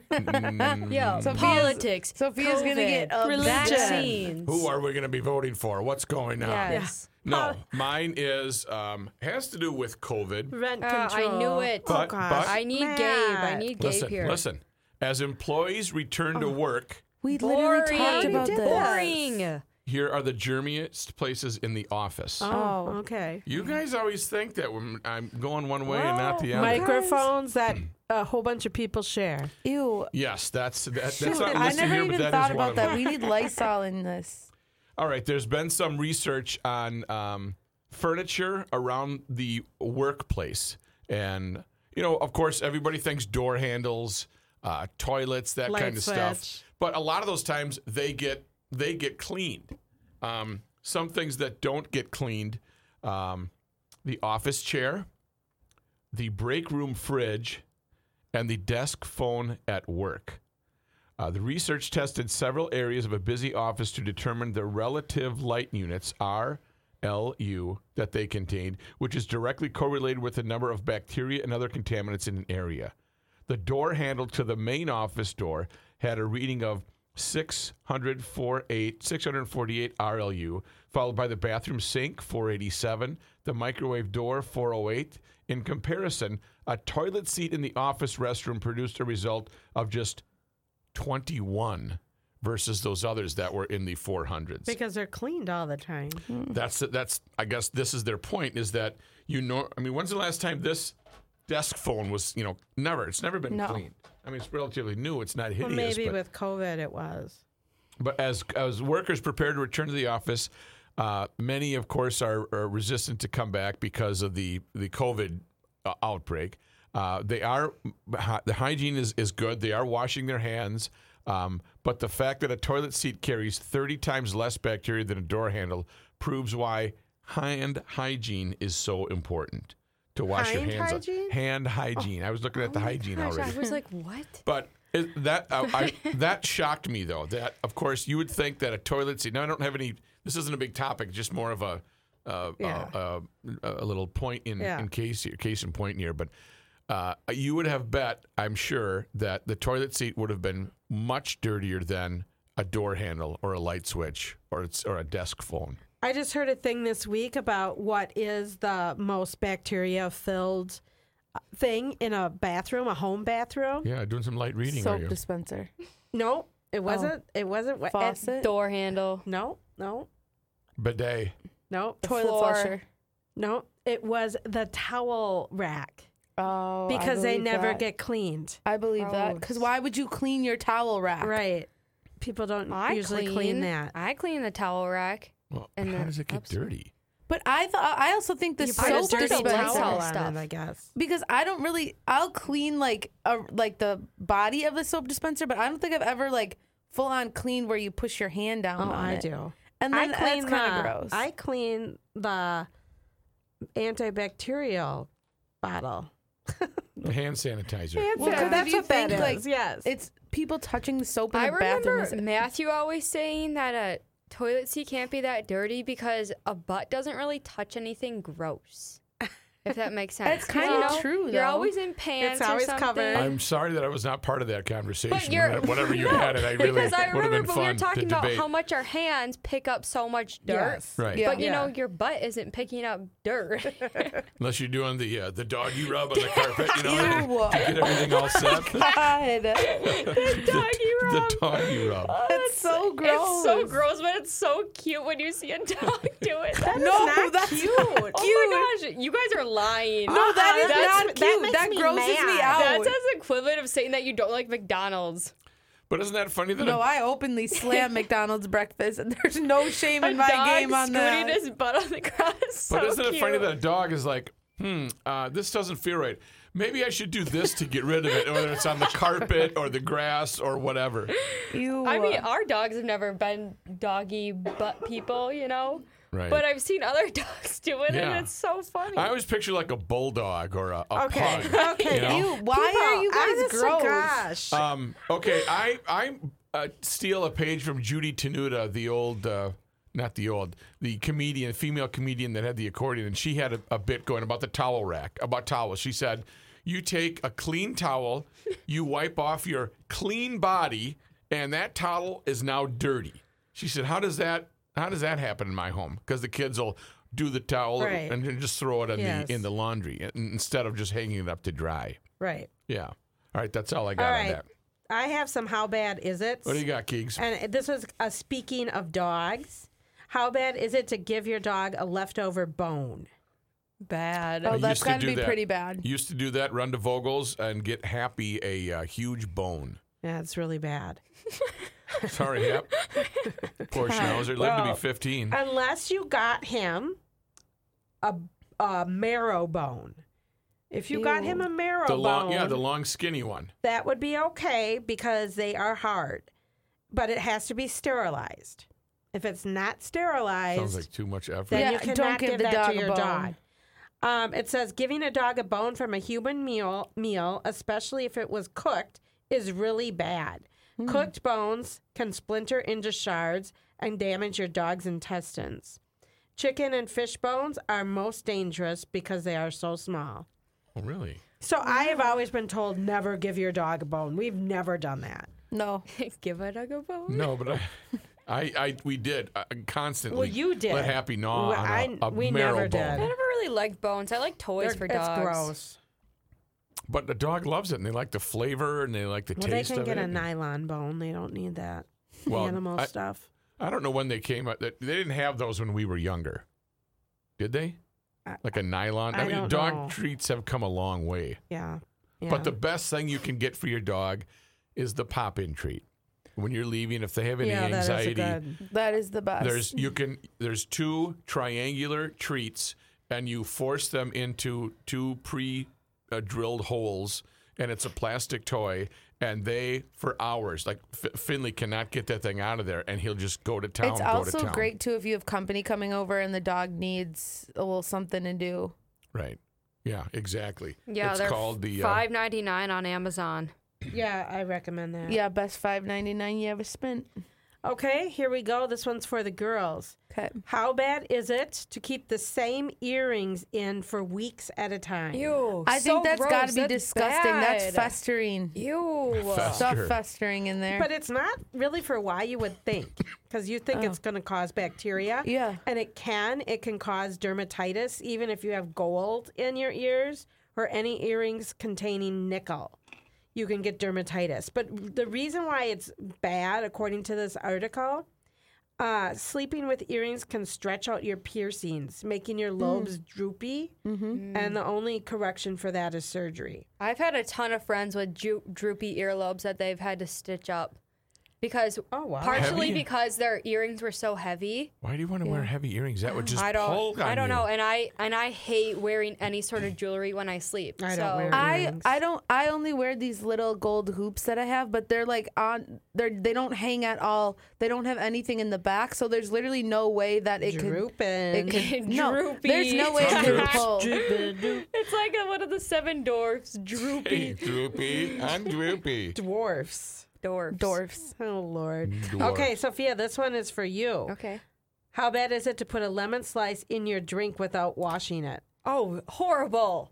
Speaker 4: Yeah,
Speaker 2: Sophia's-
Speaker 4: politics.
Speaker 2: Sophia's gonna
Speaker 4: COVID,
Speaker 2: get upset.
Speaker 4: vaccines.
Speaker 1: who are we going to be voting for? What's going on?
Speaker 4: Yes.
Speaker 1: No, mine is um, has to do with COVID.
Speaker 3: Rent
Speaker 4: Uh,
Speaker 3: control.
Speaker 4: I knew it.
Speaker 1: But-
Speaker 3: gosh.
Speaker 1: but-
Speaker 4: I need
Speaker 3: Matt.
Speaker 4: Gabe. I need Gabe
Speaker 1: Listen,
Speaker 4: here.
Speaker 1: listen. As employees return to work,
Speaker 2: We
Speaker 4: Boring.
Speaker 2: literally talked about
Speaker 3: did
Speaker 2: this.
Speaker 3: that.
Speaker 4: Boring.
Speaker 1: here are the germiest places in the office.
Speaker 3: Oh,
Speaker 2: Oh.
Speaker 3: okay.
Speaker 1: You guys always think that when I'm going one way and not the other.
Speaker 3: Microphones that a whole bunch of people share.
Speaker 2: Ew.
Speaker 1: Yes, that's that, that's
Speaker 2: Shoot,
Speaker 1: not
Speaker 2: I
Speaker 1: listed
Speaker 2: never
Speaker 1: here,
Speaker 2: even
Speaker 1: but that
Speaker 2: thought
Speaker 1: is one
Speaker 2: about
Speaker 1: of
Speaker 2: that.
Speaker 1: them.
Speaker 2: We need Lysol in this.
Speaker 1: All right, there's been some research on um, furniture around the workplace. And, you know, of course, everybody thinks door handles, uh, toilets, that
Speaker 3: Light
Speaker 1: kind of stuff.
Speaker 3: switch.
Speaker 1: But a lot of those times they get they get cleaned. Um, some things that don't get cleaned, um, the office chair, the break room fridge, and the desk phone at work. Uh, the research tested several areas of a busy office to determine the relative light units, R L U, that they contained, which is directly correlated with the number of bacteria and other contaminants in an area. The door handle to the main office door had a reading of six hundred forty-eight R L U, followed by the bathroom sink, four eighty-seven, the microwave door, four oh eight. In comparison, a toilet seat in the office restroom produced a result of just twenty-one versus those others that were in the four hundreds.
Speaker 3: Because they're cleaned all the time.
Speaker 1: That's that's. I guess this is their point: is that you know. I mean, when's the last time this desk phone was? You know, never. It's never been
Speaker 2: No.
Speaker 1: cleaned. I mean, it's relatively new. It's not hideous.
Speaker 3: Well, maybe
Speaker 1: but,
Speaker 3: with COVID it was.
Speaker 1: but as as workers prepare to return to the office, uh, many, of course, are, are resistant to come back because of the the COVID uh, outbreak. Uh, they are the hygiene is, is good. They are washing their hands. Um, but the fact that a toilet seat carries thirty times less bacteria than a door handle proves why hand hygiene is so important. To wash your
Speaker 3: Hand
Speaker 1: hands.
Speaker 3: hygiene?
Speaker 1: Hand hygiene. I was looking at the hygiene
Speaker 4: Gosh,
Speaker 1: already.
Speaker 4: I was like, what?
Speaker 1: But it, that uh, I, that shocked me, though. That, of course, you would think that a toilet seat. Now, I don't have any. This isn't a big topic. Just more of a uh,
Speaker 3: Yeah.
Speaker 1: uh, uh, a little point in,
Speaker 3: Yeah.
Speaker 1: in case here, case in point here. But uh, you would have bet, I'm sure, that the toilet seat would have been much dirtier than a door handle or a light switch or it's, or a desk phone.
Speaker 3: I just heard a thing this week about what is the most bacteria filled thing in a bathroom, a home bathroom.
Speaker 1: Yeah, doing some light reading. are
Speaker 2: Soap
Speaker 1: you?
Speaker 2: dispenser.
Speaker 3: No, it wasn't. It wasn't. what-
Speaker 2: Faucet.
Speaker 4: Door handle.
Speaker 3: No, no,
Speaker 1: Bidet.
Speaker 3: no,
Speaker 2: Toilet
Speaker 4: floor.
Speaker 2: flusher.
Speaker 3: no. It was the towel rack
Speaker 2: Oh, I
Speaker 3: because they
Speaker 2: believe
Speaker 3: never
Speaker 2: that.
Speaker 3: get cleaned.
Speaker 2: I believe that. Because
Speaker 4: Gross.
Speaker 2: why would you clean your towel rack?
Speaker 3: Right. People don't
Speaker 4: I
Speaker 3: usually
Speaker 4: clean,
Speaker 3: clean that.
Speaker 4: I clean the towel rack.
Speaker 1: Well,
Speaker 4: And
Speaker 1: how
Speaker 4: the
Speaker 1: does it get
Speaker 4: upstairs.
Speaker 1: dirty?
Speaker 2: But I thought I also think the
Speaker 3: You put a
Speaker 2: soap
Speaker 3: dirty
Speaker 4: dispenser.
Speaker 3: towel
Speaker 2: dispenser.
Speaker 3: on
Speaker 4: stuff.
Speaker 3: it, I guess.
Speaker 2: Because I don't really. I'll clean like a like the body of the soap dispenser, but I don't think I've ever like full on cleaned where you push your hand down.
Speaker 3: Oh,
Speaker 2: on
Speaker 3: I
Speaker 2: it.
Speaker 3: do.
Speaker 2: And then
Speaker 3: I clean
Speaker 2: that's kind
Speaker 3: the.
Speaker 2: of gross.
Speaker 3: I clean the antibacterial bottle.
Speaker 1: The hand sanitizer.
Speaker 2: Well, 'cause
Speaker 3: that's
Speaker 2: if you
Speaker 3: what that
Speaker 2: think,
Speaker 3: is.
Speaker 2: like,
Speaker 3: yes.
Speaker 2: it's people touching the soap in
Speaker 4: I
Speaker 2: the bathroom.
Speaker 4: remember
Speaker 2: Is,
Speaker 4: Matthew always saying that a toilet seat can't be that dirty because a butt doesn't really touch anything gross. If that makes sense.
Speaker 2: That's kinda
Speaker 4: You know,
Speaker 2: true,
Speaker 4: You're
Speaker 2: though.
Speaker 4: always in pants.
Speaker 3: It's always
Speaker 4: or something.
Speaker 3: covered.
Speaker 1: I'm sorry that I was not part of that conversation.
Speaker 4: you're-
Speaker 1: Whatever you had, and I really
Speaker 4: Because I
Speaker 1: would have
Speaker 4: remember
Speaker 1: been
Speaker 4: when we were
Speaker 1: fun
Speaker 4: talking
Speaker 1: to
Speaker 4: about
Speaker 1: debate.
Speaker 4: how much our hands pick up so much dirt.
Speaker 3: Yes.
Speaker 1: Right.
Speaker 2: Yeah.
Speaker 4: But you know,
Speaker 3: Yeah.
Speaker 4: your butt isn't picking up dirt.
Speaker 1: Unless you're doing the uh, the doggy rub on the carpet, you know,
Speaker 2: Ew.
Speaker 1: to get everything all set.
Speaker 2: God,
Speaker 4: the doggy rub.
Speaker 1: The doggy rub.
Speaker 2: that's so gross.
Speaker 4: It's so gross, but it's so cute when you see a dog do it. That
Speaker 2: No,
Speaker 3: not
Speaker 2: that's
Speaker 3: cute.
Speaker 2: not cute.
Speaker 4: Oh my gosh, you guys are lying.
Speaker 2: No, that is
Speaker 3: That's-
Speaker 2: not
Speaker 3: that
Speaker 2: cute.
Speaker 3: makes
Speaker 2: That,
Speaker 3: me
Speaker 2: grosses me
Speaker 3: mad.
Speaker 2: out.
Speaker 4: That's as equivalent of saying that you don't like McDonald's.
Speaker 1: But isn't that funny that
Speaker 2: No,
Speaker 1: a,
Speaker 2: I openly slam McDonald's breakfast, and there's no shame
Speaker 4: A
Speaker 2: in my
Speaker 4: dog
Speaker 2: game on
Speaker 4: scooting
Speaker 2: that.
Speaker 4: his butt on the ground is so
Speaker 1: but isn't it
Speaker 4: cute.
Speaker 1: funny that a dog is like, hmm, uh, this doesn't feel right. Maybe I should do this to get rid of it, whether it's on the carpet or the grass or whatever.
Speaker 2: Ew.
Speaker 4: I mean, our dogs have never been doggy butt people, you know?
Speaker 1: Right.
Speaker 4: But I've seen other dogs do it,
Speaker 1: Yeah.
Speaker 4: and it's so funny.
Speaker 1: I always picture like a bulldog or a, a
Speaker 3: Okay.
Speaker 1: pug.
Speaker 3: Okay.
Speaker 1: You know?
Speaker 2: Ew, why are you guys
Speaker 3: honest to
Speaker 2: gross?
Speaker 3: Gosh.
Speaker 1: Um, okay, I I uh, steal a page from Judy Tenuta, the old, uh, not the old, the comedian, female comedian that had the accordion, and she had a, a bit going about the towel rack, about towels. She said, "You take a clean towel, you wipe off your clean body, and that towel is now dirty." She said, "How does that how does that happen in my home? Because the kids will." Do the towel
Speaker 3: Right.
Speaker 1: and then just throw it in
Speaker 3: Yes.
Speaker 1: the in the laundry in- instead of just hanging it up to dry.
Speaker 3: Right.
Speaker 1: Yeah. All right, that's all I got
Speaker 3: All
Speaker 1: on
Speaker 3: right.
Speaker 1: that.
Speaker 3: I have some how bad is it?
Speaker 1: What do you got, Keegs?
Speaker 3: And this was uh, speaking of dogs. How bad is it to give your dog a leftover bone?
Speaker 4: Bad.
Speaker 2: Oh,
Speaker 1: I
Speaker 2: that's
Speaker 1: used to
Speaker 2: got to
Speaker 1: do
Speaker 2: be
Speaker 1: that.
Speaker 2: pretty bad.
Speaker 1: Used to do that, run to Vogel's and get Happy a uh, huge bone.
Speaker 3: Yeah, it's really bad.
Speaker 1: Sorry, Hap. Poor Schnauzer. Lived to
Speaker 3: Well,
Speaker 1: be fifteen.
Speaker 3: Unless you got him a, a marrow bone. If you got
Speaker 2: Ew.
Speaker 3: him a marrow
Speaker 1: The long,
Speaker 3: bone,
Speaker 1: yeah, the long, skinny one.
Speaker 3: that would be okay because they are hard. But it has to be sterilized. If it's not sterilized,
Speaker 1: Sounds like too much effort.
Speaker 3: then
Speaker 2: Yeah,
Speaker 3: you cannot
Speaker 2: don't give
Speaker 3: give
Speaker 2: the
Speaker 3: that
Speaker 2: dog
Speaker 3: to
Speaker 2: a
Speaker 3: your
Speaker 2: bone.
Speaker 3: dog. Um, it says giving a dog a bone from a human meal, meal, especially if it was cooked, is really bad.
Speaker 2: Hmm.
Speaker 3: Cooked bones can splinter into shards and damage your dog's intestines. Chicken and fish bones are most dangerous because they are so small.
Speaker 1: Oh, really?
Speaker 3: So I have always been told never give your dog a bone. We've never done that.
Speaker 2: No.
Speaker 4: Give a dog a bone.
Speaker 1: No, but I, I, I we did uh, constantly.
Speaker 3: Well, you did.
Speaker 1: Let Happy gnaw
Speaker 3: Well,
Speaker 1: on a,
Speaker 3: I-
Speaker 1: a
Speaker 3: we
Speaker 1: marrow
Speaker 3: never
Speaker 1: bone.
Speaker 3: did.
Speaker 4: I never really liked bones. I like toys
Speaker 3: They're-
Speaker 4: for
Speaker 3: it's
Speaker 4: dogs.
Speaker 3: gross.
Speaker 1: But the dog loves it, and they like the flavor, and they like the
Speaker 3: Well, they
Speaker 1: taste
Speaker 3: can
Speaker 1: of
Speaker 3: get
Speaker 1: it.
Speaker 3: a nylon bone. They don't need that
Speaker 1: Well,
Speaker 3: animal
Speaker 1: I-
Speaker 3: stuff.
Speaker 1: I don't know when they came out. They didn't have those when we were younger. Did they?
Speaker 3: I-
Speaker 1: Like a nylon? I,
Speaker 3: I
Speaker 1: mean,
Speaker 3: don't
Speaker 1: dog
Speaker 3: know.
Speaker 1: treats have come a long way.
Speaker 3: Yeah. yeah.
Speaker 1: But the best thing you can get for your dog is the pop-in treat. When you're leaving, if they have any
Speaker 3: yeah, that is a
Speaker 1: anxiety,
Speaker 3: good.
Speaker 2: That is the best.
Speaker 1: there's you can there's two triangular treats, and you force them into two pre-drilled holes, and it's a plastic toy. And they, for hours, like F- Finley cannot get that thing out of there, and he'll just go to town.
Speaker 2: It's
Speaker 1: go to
Speaker 2: also
Speaker 1: town.
Speaker 2: great too if you have company coming over and the dog needs a little something to do.
Speaker 1: Right. Yeah, exactly.
Speaker 4: Yeah,
Speaker 1: it's
Speaker 4: they're
Speaker 1: called the. Uh,
Speaker 4: five ninety nine on Amazon.
Speaker 3: Yeah, I recommend that.
Speaker 2: Yeah, best five ninety nine you ever spent.
Speaker 3: Okay, here we go. This one's for the girls.
Speaker 2: Okay.
Speaker 3: How bad is it to keep the same earrings in for weeks at a time?
Speaker 4: Ew.
Speaker 2: I
Speaker 4: so
Speaker 2: think that's
Speaker 4: gross.
Speaker 2: got to be
Speaker 4: That's
Speaker 2: disgusting. That's
Speaker 4: bad.
Speaker 2: festering.
Speaker 4: Ew.
Speaker 1: Fest-
Speaker 2: Stuff
Speaker 1: Sure.
Speaker 2: festering in there.
Speaker 3: But it's not really for why you would think, because you think it's going to cause bacteria.
Speaker 2: Yeah.
Speaker 3: And it can. It can cause dermatitis, even if you have gold in your ears or any earrings containing nickel. You can get dermatitis. But the reason why it's bad, according to this article, uh, sleeping with earrings can stretch out your piercings, making your lobes droopy.
Speaker 2: Mm-hmm.
Speaker 3: And the only correction for that is surgery.
Speaker 4: I've had a ton of friends with dro- droopy earlobes that they've had to stitch up because
Speaker 3: Oh, wow.
Speaker 4: partially
Speaker 1: Heavy?
Speaker 4: because their earrings were so heavy.
Speaker 1: Why do you want to wear heavy earrings? That would just
Speaker 4: I
Speaker 1: pull
Speaker 4: don't.
Speaker 1: on
Speaker 4: I don't
Speaker 1: you.
Speaker 4: know, and I and I hate wearing any sort of jewelry when I sleep.
Speaker 3: I
Speaker 4: so
Speaker 3: don't wear
Speaker 2: I
Speaker 3: earrings.
Speaker 2: I don't I only wear these little gold hoops that I have, but they're like on they're they don't hang at all. They don't have anything in the back, so there's literally no way that it could
Speaker 3: Drooping.
Speaker 2: it could no.
Speaker 4: Droopy.
Speaker 2: There's no way it could pull.
Speaker 4: It's like one of the seven dwarfs, droopy
Speaker 1: Hey, droopy. I'm droopy.
Speaker 3: Dwarfs.
Speaker 4: dwarfs.
Speaker 2: Dwarfs.
Speaker 3: Oh, Lord.
Speaker 1: Dwarf.
Speaker 3: Okay, Sophia, this one is for you.
Speaker 4: Okay.
Speaker 3: How bad is it to put a lemon slice in your drink without washing it?
Speaker 4: Oh, horrible.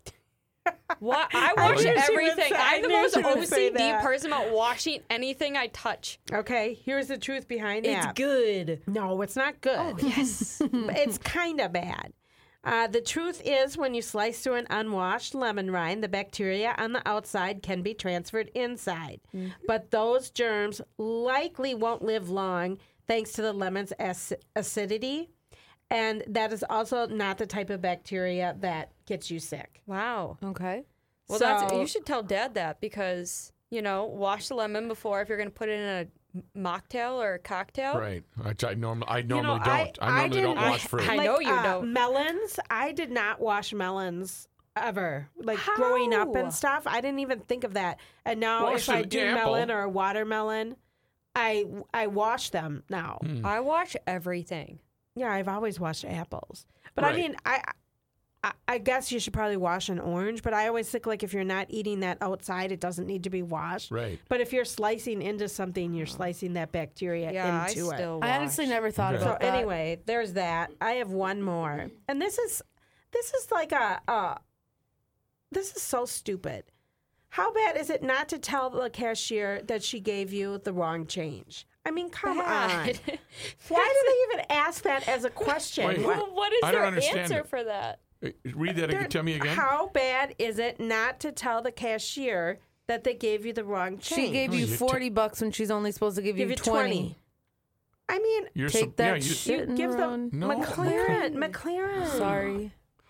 Speaker 4: What? I
Speaker 3: I
Speaker 4: wash
Speaker 3: knew she would
Speaker 4: everything.
Speaker 3: say- I
Speaker 4: I'm the
Speaker 3: knew
Speaker 4: most
Speaker 3: she would say
Speaker 4: O C D
Speaker 3: that.
Speaker 4: person about washing anything I touch.
Speaker 3: Okay, here's the truth behind
Speaker 4: It's
Speaker 3: that.
Speaker 4: good.
Speaker 3: No, it's not good.
Speaker 4: Oh, yes.
Speaker 3: It's kind of bad. Uh, the truth is, when you slice through an unwashed lemon rind, the bacteria on the outside can be transferred inside.
Speaker 4: Mm-hmm.
Speaker 3: But those germs likely won't live long thanks to the lemon's ac- acidity. And that is also not the type of bacteria that gets you sick.
Speaker 4: Wow.
Speaker 2: Okay.
Speaker 4: Well,
Speaker 3: So-
Speaker 4: that's you should tell Dad that because you know wash the lemon before if you're going to put it in a mocktail or a cocktail.
Speaker 1: Right. Which I, norm- I normally
Speaker 3: I-
Speaker 1: don't. I,
Speaker 3: I
Speaker 1: normally don't
Speaker 3: didn't-
Speaker 1: wash fruit.
Speaker 4: I know you
Speaker 3: uh,
Speaker 4: don't.
Speaker 3: Melons, I did not wash melons ever. Like growing up
Speaker 4: How?
Speaker 3: and stuff, I didn't even think of that. And now
Speaker 1: Wash
Speaker 3: if I
Speaker 1: an
Speaker 3: do
Speaker 1: apple.
Speaker 3: melon or a watermelon, I I wash them now.
Speaker 1: Hmm.
Speaker 4: I wash everything.
Speaker 3: Yeah, I've always washed apples. But
Speaker 1: Right.
Speaker 3: I mean, I, I I guess you should probably wash an orange, but I always think like if you're not eating that outside, it doesn't need to be washed.
Speaker 1: Right.
Speaker 3: But if you're slicing into something, you're slicing that bacteria
Speaker 4: Yeah, I
Speaker 3: into it.
Speaker 4: still
Speaker 2: I honestly
Speaker 4: wash.
Speaker 2: never thought
Speaker 1: Okay.
Speaker 3: So
Speaker 2: about that.
Speaker 3: anyway, there's that. I have one more. And this is this is like a uh this is so stupid. How bad is it not to tell the cashier that she gave you the wrong change? I mean, come on.
Speaker 4: Bad.
Speaker 3: Why do they even ask that as a question?
Speaker 1: Wait,
Speaker 3: What-
Speaker 4: Well, what is
Speaker 1: I don't
Speaker 4: their
Speaker 1: understand
Speaker 4: answer
Speaker 1: it.
Speaker 4: for that?
Speaker 1: Uh, Read that again.
Speaker 3: They're-
Speaker 1: Tell me again.
Speaker 3: How bad is it not to tell the cashier that they gave you the wrong change?
Speaker 2: She gave
Speaker 1: Oh,
Speaker 2: you
Speaker 1: you t-
Speaker 2: forty bucks when she's only supposed to give,
Speaker 3: Give
Speaker 2: you
Speaker 3: you
Speaker 2: twenty.
Speaker 3: twenty. I mean,
Speaker 1: You're
Speaker 2: Take
Speaker 1: sup-
Speaker 2: that
Speaker 1: yeah, you,
Speaker 2: shit and
Speaker 3: give
Speaker 2: run.
Speaker 3: them
Speaker 1: No.
Speaker 3: McLaren. McLaren.
Speaker 2: Sorry.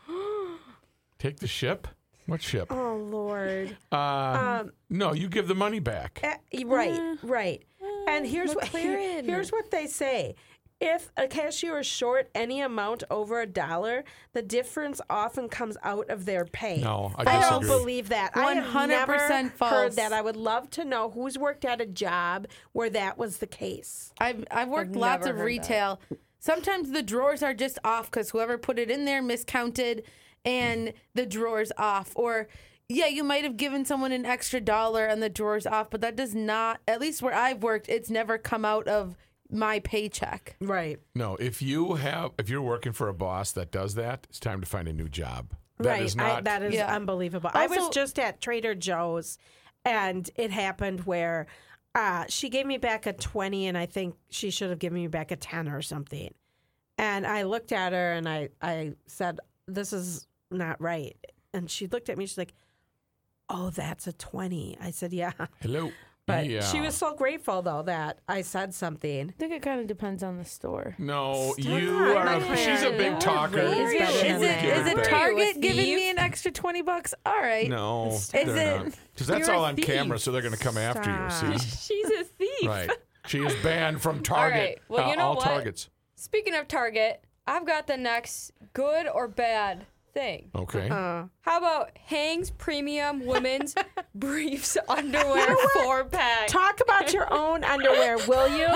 Speaker 1: Take the ship? What ship?
Speaker 3: Oh Lord.
Speaker 1: Uh,
Speaker 3: Um,
Speaker 1: no, you give the money back.
Speaker 3: Eh, right, right. And here's what
Speaker 4: McLaren.
Speaker 3: here's what they say. If a cashier is short any amount over a dollar, the difference often comes out of their pay.
Speaker 1: No, I
Speaker 3: I don't
Speaker 1: disagree.
Speaker 3: believe that. I have
Speaker 2: one hundred percent
Speaker 3: never heard
Speaker 2: false.
Speaker 3: that. I would love to know who's worked at a job where that was the case.
Speaker 2: I've I've worked
Speaker 4: I've
Speaker 2: lots
Speaker 4: never
Speaker 2: of
Speaker 4: heard
Speaker 2: retail. Sometimes the drawers are just off because whoever put it in there miscounted, and the drawer's off. Or yeah, you might have given someone an extra dollar and the drawer's off, but that does not. At least where I've worked, it's never come out of my paycheck.
Speaker 3: Right.
Speaker 1: No, if you have, if you're working for a boss that does that, it's time to find a new job. That
Speaker 3: right.
Speaker 1: is
Speaker 3: I,
Speaker 1: not.
Speaker 3: that is
Speaker 2: Yeah.
Speaker 3: unbelievable. I was
Speaker 2: Also-
Speaker 3: just at Trader Joe's, and it happened where uh, she gave me back a twenty, and I think she should have given me back a ten or something. And I looked at her and I, I said, "This is not right." And she looked at me. She's like, "Oh, that's a twenty." I said, "Yeah."
Speaker 1: Hello.
Speaker 3: But
Speaker 1: yeah.
Speaker 3: she was so grateful though that I said something.
Speaker 2: I think it kind of depends on the store.
Speaker 1: No,
Speaker 3: Stop,
Speaker 1: you are.
Speaker 3: my
Speaker 1: A, she's a
Speaker 3: friend.
Speaker 1: big talker.
Speaker 3: Raised
Speaker 1: You
Speaker 3: better
Speaker 1: should
Speaker 3: than
Speaker 2: Is
Speaker 3: that.
Speaker 2: it
Speaker 1: give
Speaker 2: is it
Speaker 1: back.
Speaker 2: Target
Speaker 4: a
Speaker 2: giving
Speaker 4: thief?
Speaker 2: me an extra twenty bucks? All right.
Speaker 1: No,
Speaker 2: Is
Speaker 1: they're
Speaker 2: it-
Speaker 1: not. Because that's
Speaker 3: You're a
Speaker 1: all on
Speaker 3: thief.
Speaker 1: camera, so they're going to come after you.
Speaker 3: Stop.
Speaker 1: See,
Speaker 4: She's a thief.
Speaker 1: right? She is banned from Target.
Speaker 4: right. Well,
Speaker 1: uh,
Speaker 4: you know
Speaker 1: all
Speaker 4: what?
Speaker 1: Targets.
Speaker 4: Speaking of Target, I've got the next good or bad thing.
Speaker 1: Okay.
Speaker 3: Uh,
Speaker 4: How about Hanes Premium Women's Briefs Underwear four pack?
Speaker 3: talk about your own underwear, will you?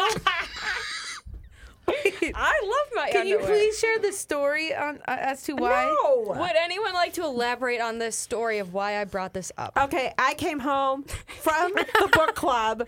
Speaker 4: I love my
Speaker 2: Can you
Speaker 4: underwear.
Speaker 2: please share the story on uh, as to why?
Speaker 3: No.
Speaker 4: Would anyone like to elaborate on this story of why I brought this up?
Speaker 3: Okay, I came home from the book club,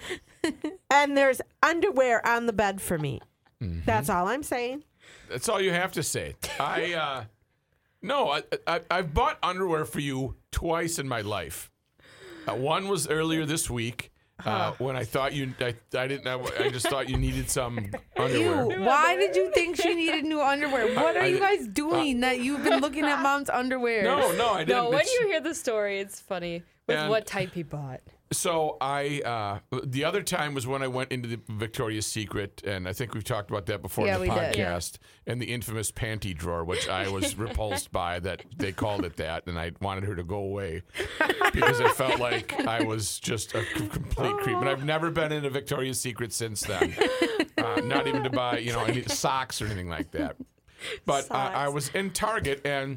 Speaker 3: and there's underwear on the bed for me. That's all I'm saying.
Speaker 1: That's all you have to say. I uh, no, I, I I've bought underwear for you twice in my life. Uh, one was earlier this week uh, when I thought you. I, I didn't. I, I just thought you needed some underwear.
Speaker 2: Ew, why did you think she needed new underwear? What are
Speaker 1: I
Speaker 2: you
Speaker 1: did-
Speaker 2: guys doing that you've been looking at mom's underwear?
Speaker 1: No, no, I didn't.
Speaker 4: No, when
Speaker 1: It's-
Speaker 4: you hear the story, it's funny with
Speaker 1: And-
Speaker 4: what type he bought.
Speaker 1: So I, uh, the other time was when I went into the Victoria's Secret, and I think we've talked about that before
Speaker 2: Yeah,
Speaker 1: in the
Speaker 2: we did.
Speaker 1: podcast, and the infamous panty drawer, which I was repulsed by that they called it that, and I wanted her to go away because I felt like I was just a c- complete creep. And I've never been in a Victoria's Secret since then, uh, not even to buy, you know, any socks or anything like that. But I, I was in Target and.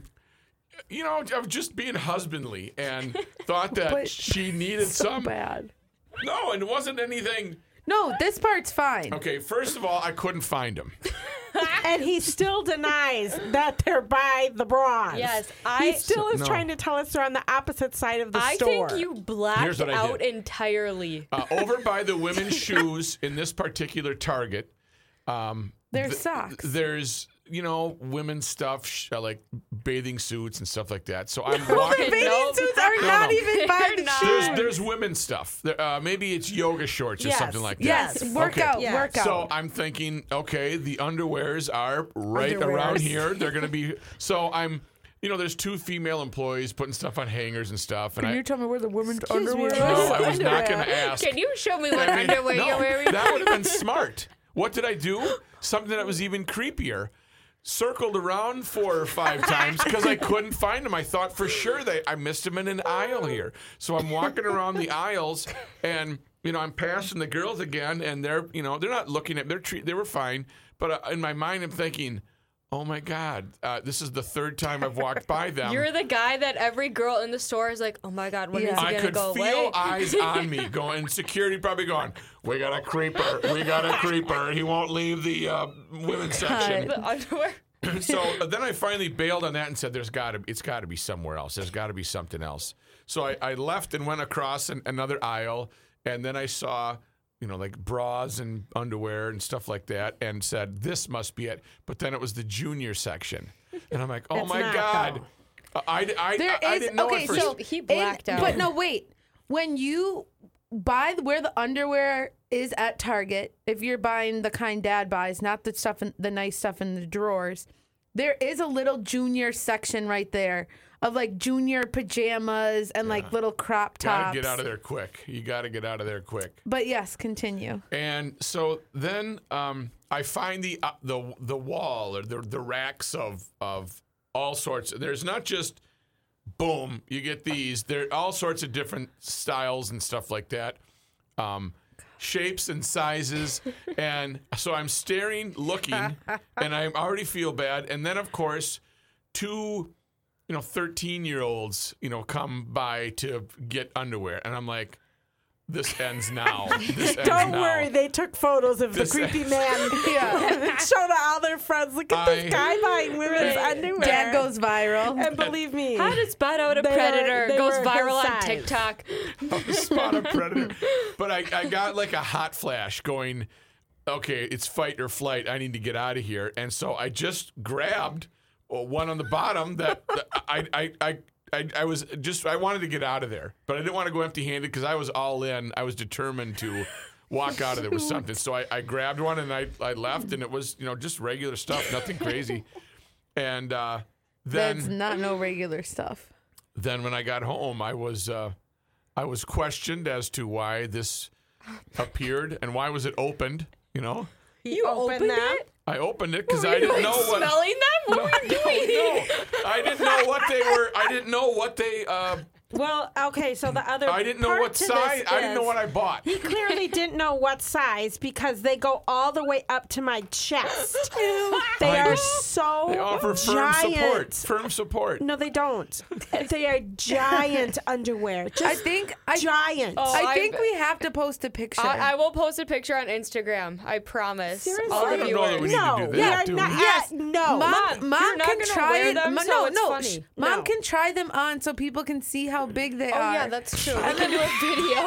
Speaker 1: You know, I was just being husbandly and thought that
Speaker 2: But
Speaker 1: she needed
Speaker 2: so
Speaker 1: some.
Speaker 2: bad.
Speaker 1: No, and it wasn't anything.
Speaker 2: No, this part's fine.
Speaker 1: Okay, first of all, I couldn't find them.
Speaker 3: And he still denies that they're by the bras.
Speaker 4: Yes,
Speaker 3: he
Speaker 4: I-
Speaker 3: still is
Speaker 1: No.
Speaker 3: trying to tell us they're on the opposite side of the
Speaker 4: I
Speaker 3: store.
Speaker 4: think you blacked
Speaker 1: Here's what I
Speaker 4: out
Speaker 1: did.
Speaker 4: entirely.
Speaker 1: Uh, over by the women's shoes in this particular Target, um,
Speaker 2: They're
Speaker 1: th-
Speaker 2: socks.
Speaker 1: there's, you know, women's stuff, sh- uh, like bathing suits and stuff like that. So I'm
Speaker 2: The
Speaker 1: walking.
Speaker 2: bathing
Speaker 4: Nope.
Speaker 2: suits are
Speaker 1: No,
Speaker 2: not
Speaker 1: no.
Speaker 2: even by
Speaker 4: They're
Speaker 2: the
Speaker 4: not.
Speaker 1: There's,
Speaker 2: shoes.
Speaker 1: there's women's stuff. There, uh, maybe it's yoga shorts or
Speaker 3: Yes.
Speaker 1: something like that.
Speaker 2: Yes,
Speaker 3: Yes.
Speaker 2: workout,
Speaker 1: Okay.
Speaker 3: Yes.
Speaker 2: workout.
Speaker 1: So I'm thinking, okay, the underwears are right
Speaker 3: Underwears.
Speaker 1: around here. They're going to be. So I'm, you know, there's two female employees putting stuff on hangers and stuff. And
Speaker 2: Can
Speaker 1: I,
Speaker 2: you tell me where the women's
Speaker 3: Excuse me,
Speaker 2: underwear
Speaker 3: what
Speaker 2: is?
Speaker 1: no, I was not
Speaker 3: Underwear.
Speaker 1: going to ask.
Speaker 4: Can you show me what
Speaker 1: I mean,
Speaker 4: underwear
Speaker 1: no,
Speaker 4: you're wearing?
Speaker 1: that would have been smart. What did I do? Something that was even creepier. Circled around four or five times because I couldn't find them. I thought for sure they I missed them in an aisle here. So I'm walking around the aisles and you know I'm passing the girls again and they're you know they're not looking at they're tre- they were fine. But uh, in my mind I'm thinking, oh my God, uh, this is the third time I've walked by them.
Speaker 4: You're the guy that every girl in the store is like, oh my God, when
Speaker 2: Yeah.
Speaker 4: is he
Speaker 1: I
Speaker 4: gonna
Speaker 1: could
Speaker 4: go
Speaker 1: feel
Speaker 4: away?
Speaker 1: eyes on me going, security probably going, we got a creeper, we got a creeper. He won't leave the uh, women's section.
Speaker 4: The underwear.
Speaker 1: So uh, then I finally bailed on that and said, "There's got to, it's got to be somewhere else. There's got to be something else." So I, I left and went across an, another aisle, and then I saw, you know, like bras and underwear and stuff like that, and said, "This must be it." But then it was the junior section, and I'm like, "Oh
Speaker 3: It's
Speaker 1: my
Speaker 3: not,
Speaker 1: God!"
Speaker 3: though.
Speaker 1: Uh, I, I,
Speaker 2: There
Speaker 1: I, I
Speaker 2: is
Speaker 1: didn't know
Speaker 2: okay,
Speaker 1: at first.
Speaker 2: so
Speaker 4: He blacked
Speaker 2: in-
Speaker 4: out.
Speaker 2: But no, wait. When you buy where the underwear is at Target, if you're buying the kind Dad buys, not the stuff, in, the nice stuff in the drawers, there is a little junior section right there of like junior pajamas and like little crop tops.
Speaker 1: Gotta get out of there quick. You got to get out of there quick.
Speaker 2: But yes, continue.
Speaker 1: And so then um, I find the uh, the the wall or the the racks of of all sorts. There's not just boom, you get these. There are all sorts of different styles and stuff like that, um, shapes and sizes. And so I'm staring, looking, and I already feel bad. And then of course, two, you know, thirteen year olds, you know, come by to get underwear, and I'm like, this ends now. This ends
Speaker 3: Don't
Speaker 1: now.
Speaker 3: worry, they took photos of
Speaker 1: This
Speaker 3: the creepy
Speaker 1: ends-
Speaker 3: man.
Speaker 2: Yeah.
Speaker 3: And showed to all their friends. Look at
Speaker 1: I-
Speaker 3: this guy buying women's underwear.
Speaker 2: Dad goes viral.
Speaker 3: And believe me,
Speaker 4: How to spot out a
Speaker 3: They were-
Speaker 4: predator
Speaker 3: they
Speaker 4: goes
Speaker 3: were
Speaker 4: viral
Speaker 3: his
Speaker 4: on
Speaker 3: size.
Speaker 4: TikTok.
Speaker 1: Spot a predator. But I, I got like a hot flash going, okay, it's fight or flight. I need to get out of here. And so I just grabbed uh, one on the bottom that that I, I, I, I, I was just, I wanted to get out of there. But I didn't want to go empty handed because I was all in. I was determined to walk out of there with something. So I, I grabbed one and I, I left, and it was, you know, just regular stuff, nothing crazy. And uh, then.
Speaker 2: That's not no regular stuff.
Speaker 1: Then when I got home, I was uh, I was questioned as to why this appeared and why was it opened. You know,
Speaker 3: he
Speaker 4: You
Speaker 3: opened
Speaker 4: opened
Speaker 3: that.
Speaker 4: it?
Speaker 1: I opened it because
Speaker 4: Were
Speaker 1: I
Speaker 4: you,
Speaker 1: didn't
Speaker 4: like,
Speaker 1: know what.
Speaker 4: smelling them? What were you doing?
Speaker 1: No, I didn't know what they were. I didn't know what they. Uh,
Speaker 3: Well, okay, so the other
Speaker 1: I didn't know
Speaker 3: part
Speaker 1: what
Speaker 3: to
Speaker 1: size.
Speaker 3: this
Speaker 1: I didn't know
Speaker 3: is
Speaker 1: what I bought.
Speaker 3: He clearly didn't know what size because they go all the way up to my chest. They
Speaker 1: I
Speaker 3: are
Speaker 1: know.
Speaker 3: so
Speaker 1: They offer firm
Speaker 3: giant.
Speaker 1: support. Firm support.
Speaker 3: No, they don't. They are giant underwear. Just
Speaker 2: I think I,
Speaker 3: giant.
Speaker 4: Oh,
Speaker 2: I
Speaker 4: I-
Speaker 2: think we have to post a picture.
Speaker 4: I, I will post a picture on Instagram. I promise.
Speaker 3: Seriously?
Speaker 4: All
Speaker 1: I
Speaker 4: the
Speaker 1: don't know that we
Speaker 4: viewers.
Speaker 1: need to
Speaker 3: no,
Speaker 1: do
Speaker 3: we
Speaker 1: that,
Speaker 3: are
Speaker 1: do
Speaker 3: not.
Speaker 1: we?
Speaker 2: Yes.
Speaker 3: uh, no.
Speaker 2: Mom,
Speaker 4: Mom,
Speaker 2: mom
Speaker 4: you're not
Speaker 2: can
Speaker 4: gonna
Speaker 2: try
Speaker 4: wear
Speaker 2: it.
Speaker 4: them,
Speaker 2: Ma-
Speaker 4: so
Speaker 2: no,
Speaker 4: it's
Speaker 2: no.
Speaker 4: funny.
Speaker 2: sh- Mom
Speaker 3: No.
Speaker 2: can try them on so people can see how big they
Speaker 4: Oh,
Speaker 2: are.
Speaker 4: yeah, that's true. We can do a video.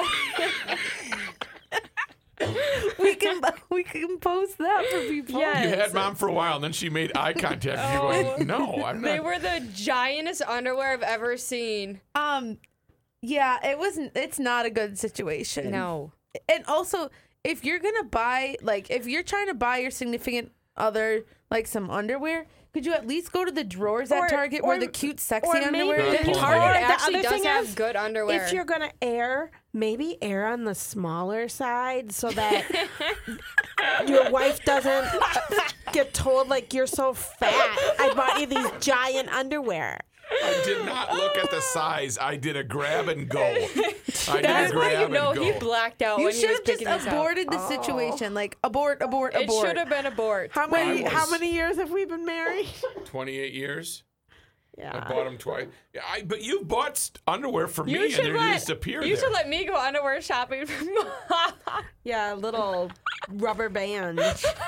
Speaker 2: we can we can post that for people.
Speaker 4: Yes.
Speaker 1: You had mom for a while, and then she made eye contact. And you're going, no, I'm
Speaker 4: They
Speaker 1: not.
Speaker 4: were the giantest underwear I've ever seen.
Speaker 2: Um, yeah, it wasn't. It's not a good situation.
Speaker 4: No.
Speaker 2: And also, if you're gonna buy, like, if you're trying to buy your significant other like some underwear, could you at least go to the drawers
Speaker 3: Or-
Speaker 2: at Target
Speaker 3: or-
Speaker 2: where the cute, sexy
Speaker 3: or
Speaker 2: underwear
Speaker 3: maybe-
Speaker 2: is?
Speaker 1: Or
Speaker 4: Target
Speaker 3: Or the
Speaker 4: actually
Speaker 3: other
Speaker 4: does
Speaker 3: thing
Speaker 4: have
Speaker 3: is,
Speaker 4: good underwear.
Speaker 3: If you're gonna air, maybe air on the smaller side so that your wife doesn't get told like you're so fat. I bought you these giant underwear.
Speaker 1: I did not look at the size. I did a grab and go. I did
Speaker 4: That's
Speaker 1: a
Speaker 4: why
Speaker 1: grab
Speaker 4: you know
Speaker 1: and
Speaker 4: he
Speaker 1: go.
Speaker 4: blacked out
Speaker 2: You
Speaker 4: when he
Speaker 2: should
Speaker 4: was
Speaker 2: have just
Speaker 4: picking this out.
Speaker 2: aborted the situation. Like abort, abort,
Speaker 4: It
Speaker 2: abort.
Speaker 4: should have been abort.
Speaker 3: How many?
Speaker 1: was-
Speaker 3: How many years have we been married?
Speaker 1: twenty-eight years. I
Speaker 3: Yeah.
Speaker 1: bought them twice. Yeah, I, but you bought st- underwear for
Speaker 4: You
Speaker 1: me,
Speaker 4: should
Speaker 1: and they
Speaker 4: let
Speaker 1: just appeared
Speaker 4: you
Speaker 1: there.
Speaker 4: should let me go underwear shopping for mom.
Speaker 3: Yeah, little rubber band.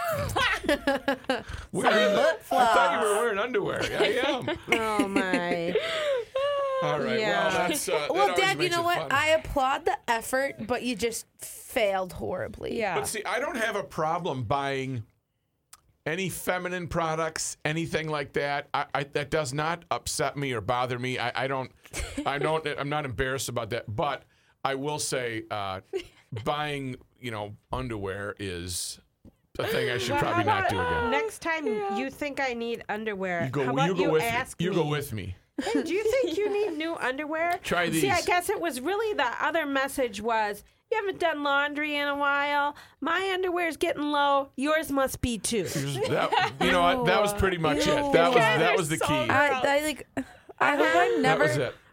Speaker 1: Where- I thought you were wearing underwear. I am.
Speaker 3: Oh my.
Speaker 1: All right.
Speaker 3: Yeah.
Speaker 1: Well, that's. Uh, that
Speaker 2: Well,
Speaker 1: always
Speaker 2: Dad, you
Speaker 1: makes
Speaker 2: know
Speaker 1: it
Speaker 2: what?
Speaker 1: fun.
Speaker 2: I applaud the effort, but you just failed horribly.
Speaker 4: Yeah.
Speaker 1: But see, I don't have a problem buying any feminine products, anything like that. I, I, that does not upset me or bother me. I, I don't. I don't. I'm not embarrassed about that. But I will say, uh, buying, you know, underwear is a thing I should
Speaker 3: Well,
Speaker 1: probably
Speaker 3: how
Speaker 1: not do
Speaker 3: about
Speaker 1: again.
Speaker 3: Next time you think I need underwear,
Speaker 1: You go.
Speaker 3: how about
Speaker 1: You go
Speaker 3: you
Speaker 1: with
Speaker 3: ask
Speaker 1: me. You
Speaker 3: me?
Speaker 1: go with me.
Speaker 3: Hey, do you think you need new underwear?
Speaker 1: Try
Speaker 3: See, I
Speaker 1: these.
Speaker 3: guess it was really the other message was, you haven't done laundry in a while. My underwear's getting low. Yours must be too.
Speaker 1: That, you know what? That was pretty much it. That was that was the key.
Speaker 2: I, I like. I hope I'm never.
Speaker 1: was it.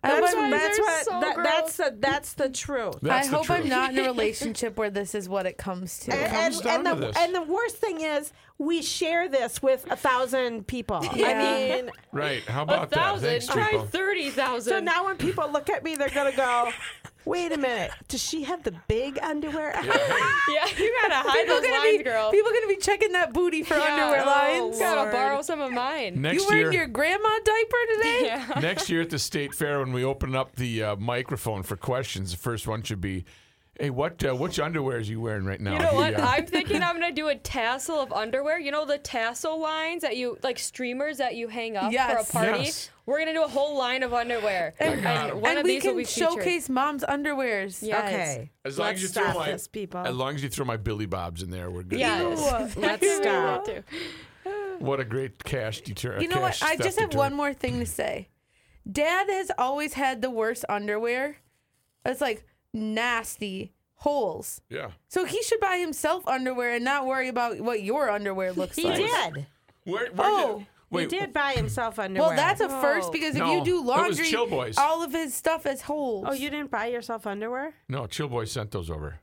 Speaker 2: I hope
Speaker 3: That's
Speaker 2: I'm-
Speaker 3: what. That's
Speaker 4: They're
Speaker 3: what.
Speaker 4: so
Speaker 3: that,
Speaker 4: gross.
Speaker 3: that's the. That's the truth.
Speaker 1: That's
Speaker 2: I
Speaker 1: the
Speaker 2: hope I'm
Speaker 1: truth.
Speaker 2: not in a relationship where this is what it comes to.
Speaker 3: And,
Speaker 1: comes
Speaker 3: and,
Speaker 1: down
Speaker 3: and
Speaker 1: to
Speaker 3: the
Speaker 1: this.
Speaker 3: and the worst thing is we share this with a thousand people.
Speaker 2: Yeah.
Speaker 3: I mean,
Speaker 1: Right. How
Speaker 4: A
Speaker 1: about that?
Speaker 4: thousand.
Speaker 1: Thanks,
Speaker 4: Try
Speaker 1: people.
Speaker 4: thirty thousand.
Speaker 3: so now when people look at me, they're gonna go, "Wait a minute, does she have the big underwear?"
Speaker 4: Yeah, you gotta hide
Speaker 2: People
Speaker 4: those
Speaker 2: gonna
Speaker 4: lines,
Speaker 2: be
Speaker 4: girl.
Speaker 2: people gonna be checking that booty for
Speaker 4: Yeah.
Speaker 2: underwear
Speaker 4: Oh,
Speaker 2: lines.
Speaker 4: Gotta
Speaker 2: Lord.
Speaker 4: borrow some of mine.
Speaker 1: Next
Speaker 2: You wearing
Speaker 1: year,
Speaker 2: your grandma diaper today?
Speaker 4: Yeah.
Speaker 1: next year at the state fair, when we open up the uh, microphone for questions, the first one should be, "Hey, what uh, which underwear is you wearing right now?"
Speaker 4: You know what?
Speaker 1: The, uh,
Speaker 4: I'm thinking I'm gonna do a tassel of underwear. You know the tassel lines that you like streamers that you hang up
Speaker 2: Yes.
Speaker 4: for a party.
Speaker 1: Yes.
Speaker 4: We're gonna do a whole line of underwear, and, one
Speaker 2: And
Speaker 4: of
Speaker 2: we
Speaker 4: these will
Speaker 2: can
Speaker 4: be featured.
Speaker 2: showcase mom's underwears.
Speaker 4: Yes.
Speaker 3: Okay,
Speaker 1: as long
Speaker 3: let's
Speaker 1: as you throw
Speaker 3: stop
Speaker 1: my,
Speaker 3: this, people.
Speaker 1: as long as you throw my Billy Bobs in there, we're good.
Speaker 4: Yes.
Speaker 3: Let's stop.
Speaker 1: What a great cash deter.
Speaker 2: You know what?
Speaker 1: cash
Speaker 2: I
Speaker 1: theft
Speaker 2: just have
Speaker 1: deterrent.
Speaker 2: one more thing to say. Dad has always had the worst underwear. It's like nasty holes.
Speaker 1: Yeah.
Speaker 2: So he should buy himself underwear and not worry about what your underwear looks
Speaker 3: He
Speaker 2: like.
Speaker 3: did.
Speaker 1: Where, where
Speaker 2: Oh.
Speaker 1: did, wait,
Speaker 3: he did buy himself underwear.
Speaker 2: Well, that's a first
Speaker 4: Oh.
Speaker 2: because if
Speaker 1: No,
Speaker 2: you do
Speaker 1: it was
Speaker 2: laundry,
Speaker 1: Chill Boys.
Speaker 2: all of his stuff has holes.
Speaker 3: Oh, you didn't buy yourself underwear?
Speaker 1: No, Chill Boy sent those over.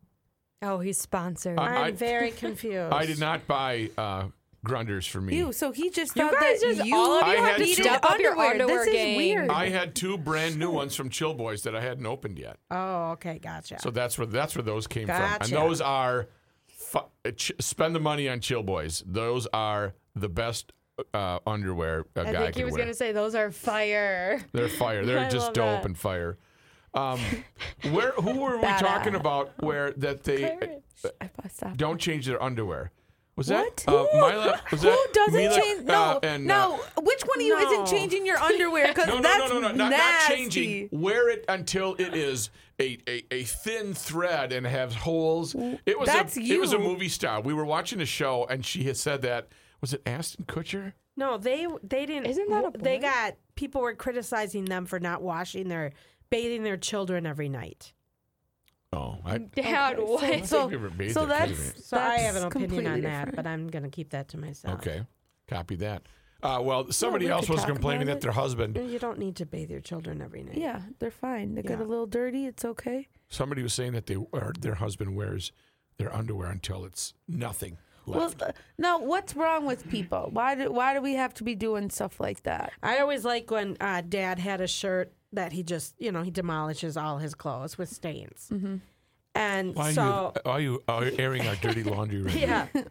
Speaker 4: Oh, he's sponsored.
Speaker 1: I-
Speaker 3: I'm very confused.
Speaker 1: I did not buy uh, Grunders for me.
Speaker 2: Ew, so he just
Speaker 4: You
Speaker 2: thought
Speaker 4: guys
Speaker 2: that
Speaker 4: just-
Speaker 2: you
Speaker 4: all of
Speaker 1: you
Speaker 2: I
Speaker 1: have to
Speaker 2: needed
Speaker 1: step
Speaker 4: up your
Speaker 2: underwear.
Speaker 4: underwear
Speaker 2: This is
Speaker 4: game.
Speaker 2: weird.
Speaker 1: I had two brand new ones from Chill Boys that I hadn't opened yet.
Speaker 3: Oh, okay, gotcha.
Speaker 1: So that's where that's where those came from.
Speaker 3: Gotcha.
Speaker 1: And those are fu- uh, ch- spend the money on Chill Boys. Those are the best uh, underwear a
Speaker 4: I
Speaker 1: guy
Speaker 4: think he
Speaker 1: can
Speaker 4: was
Speaker 1: wear.
Speaker 4: gonna say those are fire.
Speaker 1: They're fire. They're
Speaker 4: I
Speaker 1: just
Speaker 4: love
Speaker 1: dope
Speaker 4: that.
Speaker 1: and fire. Um, where who were we
Speaker 2: Badass.
Speaker 1: talking about where that they
Speaker 2: I bust up.
Speaker 1: don't change their underwear? Was
Speaker 2: What?
Speaker 1: that uh, Mila? Was
Speaker 2: Who
Speaker 1: that
Speaker 2: doesn't
Speaker 1: Mila,
Speaker 2: change? No,
Speaker 1: uh, and,
Speaker 2: no.
Speaker 1: uh,
Speaker 2: Which one of you
Speaker 3: No.
Speaker 2: isn't changing your underwear? Because
Speaker 1: No, no,
Speaker 2: that's
Speaker 1: no, no, no, not, not
Speaker 2: nasty.
Speaker 1: changing. Wear it until it is a, a, a thin thread and has holes. It was
Speaker 2: That's
Speaker 1: a it was a
Speaker 2: you.
Speaker 1: movie star. We were watching a show and she had said that. Was it Ashton Kutcher?
Speaker 3: No, they they didn't.
Speaker 4: Isn't that a
Speaker 3: They
Speaker 4: boy?
Speaker 3: got people were criticizing them for not washing their, bathing their children every night.
Speaker 1: Oh, I,
Speaker 4: Dad, what?
Speaker 1: I
Speaker 2: So,
Speaker 1: think we were bathed
Speaker 2: so
Speaker 1: their
Speaker 2: that's
Speaker 1: children.
Speaker 3: So I have an
Speaker 2: that's
Speaker 3: opinion on
Speaker 2: completely
Speaker 3: that,
Speaker 2: different.
Speaker 3: but I'm going to keep that to myself.
Speaker 1: Okay, copy that. Uh, well, somebody
Speaker 2: we
Speaker 1: else
Speaker 2: could
Speaker 1: was
Speaker 2: talk
Speaker 1: complaining
Speaker 2: about
Speaker 1: that
Speaker 2: it.
Speaker 1: their husband.
Speaker 3: You don't need to bathe your children every night.
Speaker 2: Yeah, they're fine. They get
Speaker 3: Yeah.
Speaker 2: a little dirty. It's okay.
Speaker 1: Somebody was saying that they or their husband wears their underwear until it's nothing
Speaker 2: Well,
Speaker 1: left.
Speaker 2: uh, now what's wrong with people? Why do why do we have to be doing stuff like that?
Speaker 3: I always like when uh, Dad had a shirt that he just, you know, he demolishes all his clothes with stains. Mm-hmm. And
Speaker 1: why
Speaker 3: so,
Speaker 1: are you are you airing our dirty laundry right now?
Speaker 3: yeah.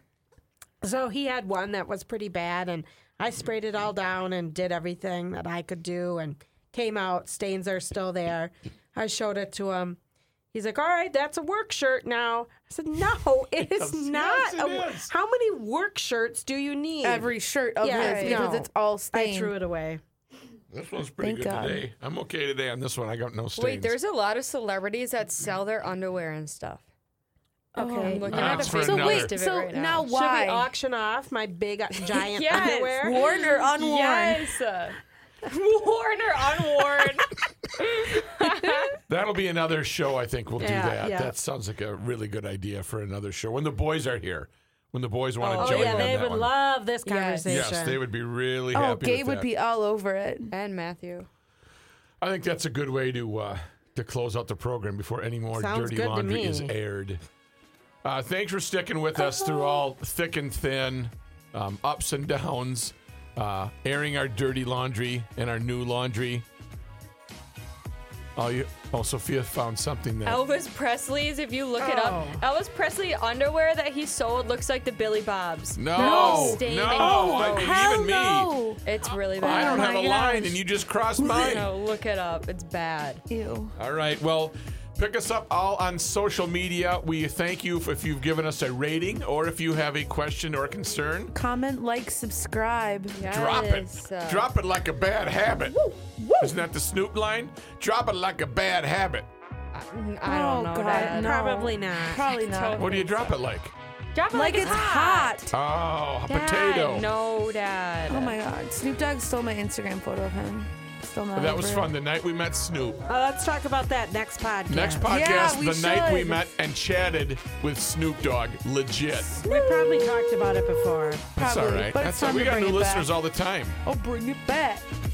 Speaker 3: So he had one that was pretty bad, and I sprayed it all down and did everything that I could do, and came out. Stains are still there. I showed it to him. He's like, "All right, that's a work shirt now." I said, "No, it is
Speaker 1: Yes,
Speaker 3: not.
Speaker 1: yes, it
Speaker 3: a wo-
Speaker 1: is.
Speaker 3: How many work shirts do you need?"
Speaker 2: Every shirt of
Speaker 3: Yeah,
Speaker 2: his because
Speaker 3: no.
Speaker 2: it's all
Speaker 3: I
Speaker 2: stained.
Speaker 3: threw it away.
Speaker 1: This one's pretty
Speaker 2: Thank
Speaker 1: good
Speaker 2: God.
Speaker 1: today. I'm okay today on this one. I got no stains.
Speaker 4: Wait, there's a lot of celebrities that sell their underwear and stuff.
Speaker 2: Okay.
Speaker 4: I'm looking
Speaker 1: Ah,
Speaker 4: at a
Speaker 1: it's for
Speaker 4: big
Speaker 2: So
Speaker 1: another-
Speaker 2: wait,
Speaker 4: list of it
Speaker 2: so
Speaker 4: right now.
Speaker 2: now
Speaker 3: Should
Speaker 2: why?
Speaker 3: we auction off my big uh, giant
Speaker 4: Yes.
Speaker 3: underwear?
Speaker 2: Worn or unworn?
Speaker 4: Yes. uh, Worn or unworn.
Speaker 1: That'll be another show. I think we'll do
Speaker 3: Yeah,
Speaker 1: that.
Speaker 3: yeah.
Speaker 1: That sounds like a really good idea for another show when the boys are here. When the boys want to
Speaker 3: Oh
Speaker 1: join
Speaker 3: yeah,
Speaker 1: in on
Speaker 3: they
Speaker 1: that
Speaker 3: would
Speaker 1: one.
Speaker 3: love this
Speaker 4: Yes.
Speaker 3: conversation.
Speaker 1: Yes, they would be really
Speaker 2: Oh,
Speaker 1: happy.
Speaker 2: Gabe
Speaker 1: with
Speaker 2: would
Speaker 1: that.
Speaker 2: be all over it.
Speaker 4: And Matthew.
Speaker 1: I think that's a good way to uh, to close out the program before any more
Speaker 3: Sounds
Speaker 1: dirty
Speaker 3: good to
Speaker 1: laundry
Speaker 3: me.
Speaker 1: is aired. Uh, thanks for sticking with us through all thick and thin, um, ups and downs, uh, airing our dirty laundry and our new laundry. Oh, you, oh, Sophia found something that.
Speaker 4: Elvis Presley's, if you look it up,
Speaker 3: Oh.
Speaker 4: Elvis Presley underwear that he sold looks like the Billy Bobs.
Speaker 1: No,
Speaker 4: No.
Speaker 1: no,
Speaker 4: Staining
Speaker 1: I-
Speaker 4: clothes.
Speaker 2: Hell
Speaker 1: even me.
Speaker 2: no.
Speaker 4: It's really
Speaker 1: I
Speaker 4: bad.
Speaker 1: don't
Speaker 2: Oh
Speaker 1: have
Speaker 2: my
Speaker 1: a line,
Speaker 2: gosh.
Speaker 1: and you just crossed mine.
Speaker 4: No, look it up. It's bad.
Speaker 2: Ew.
Speaker 1: All right. Well, pick us up all on social media. We thank you if you've given us a rating or if you have a question or concern.
Speaker 2: Comment, like, subscribe.
Speaker 1: Drop it.
Speaker 4: Yes, uh,
Speaker 1: Drop it like a bad habit. Isn't that the Snoop line? Drop it like a bad habit.
Speaker 4: I
Speaker 2: Oh,
Speaker 4: don't know,
Speaker 2: God,
Speaker 4: Dad.
Speaker 2: no.
Speaker 3: Probably not.
Speaker 2: Probably not.
Speaker 1: What do you drop it like?
Speaker 4: Drop it
Speaker 2: Like it's hot.
Speaker 1: Oh, a
Speaker 4: Dad,
Speaker 1: potato.
Speaker 4: No, Dad.
Speaker 2: Oh my God. Snoop Dogg stole my Instagram photo of him. Still not
Speaker 1: That was
Speaker 2: over
Speaker 1: fun.
Speaker 2: it.
Speaker 1: The night we met Snoop.
Speaker 3: Uh, let's talk about that next podcast.
Speaker 1: Next podcast,
Speaker 2: Yeah, we
Speaker 1: the night we
Speaker 2: should.
Speaker 1: met and chatted with Snoop Dogg. Legit.
Speaker 3: We probably talked about it before.
Speaker 1: That's all
Speaker 2: Probably,
Speaker 1: right.
Speaker 2: but
Speaker 1: That's
Speaker 2: it's
Speaker 1: all.
Speaker 2: fun
Speaker 1: We
Speaker 2: to
Speaker 1: got
Speaker 2: bring
Speaker 1: new
Speaker 2: it back.
Speaker 1: listeners all the time.
Speaker 2: I'll bring it back.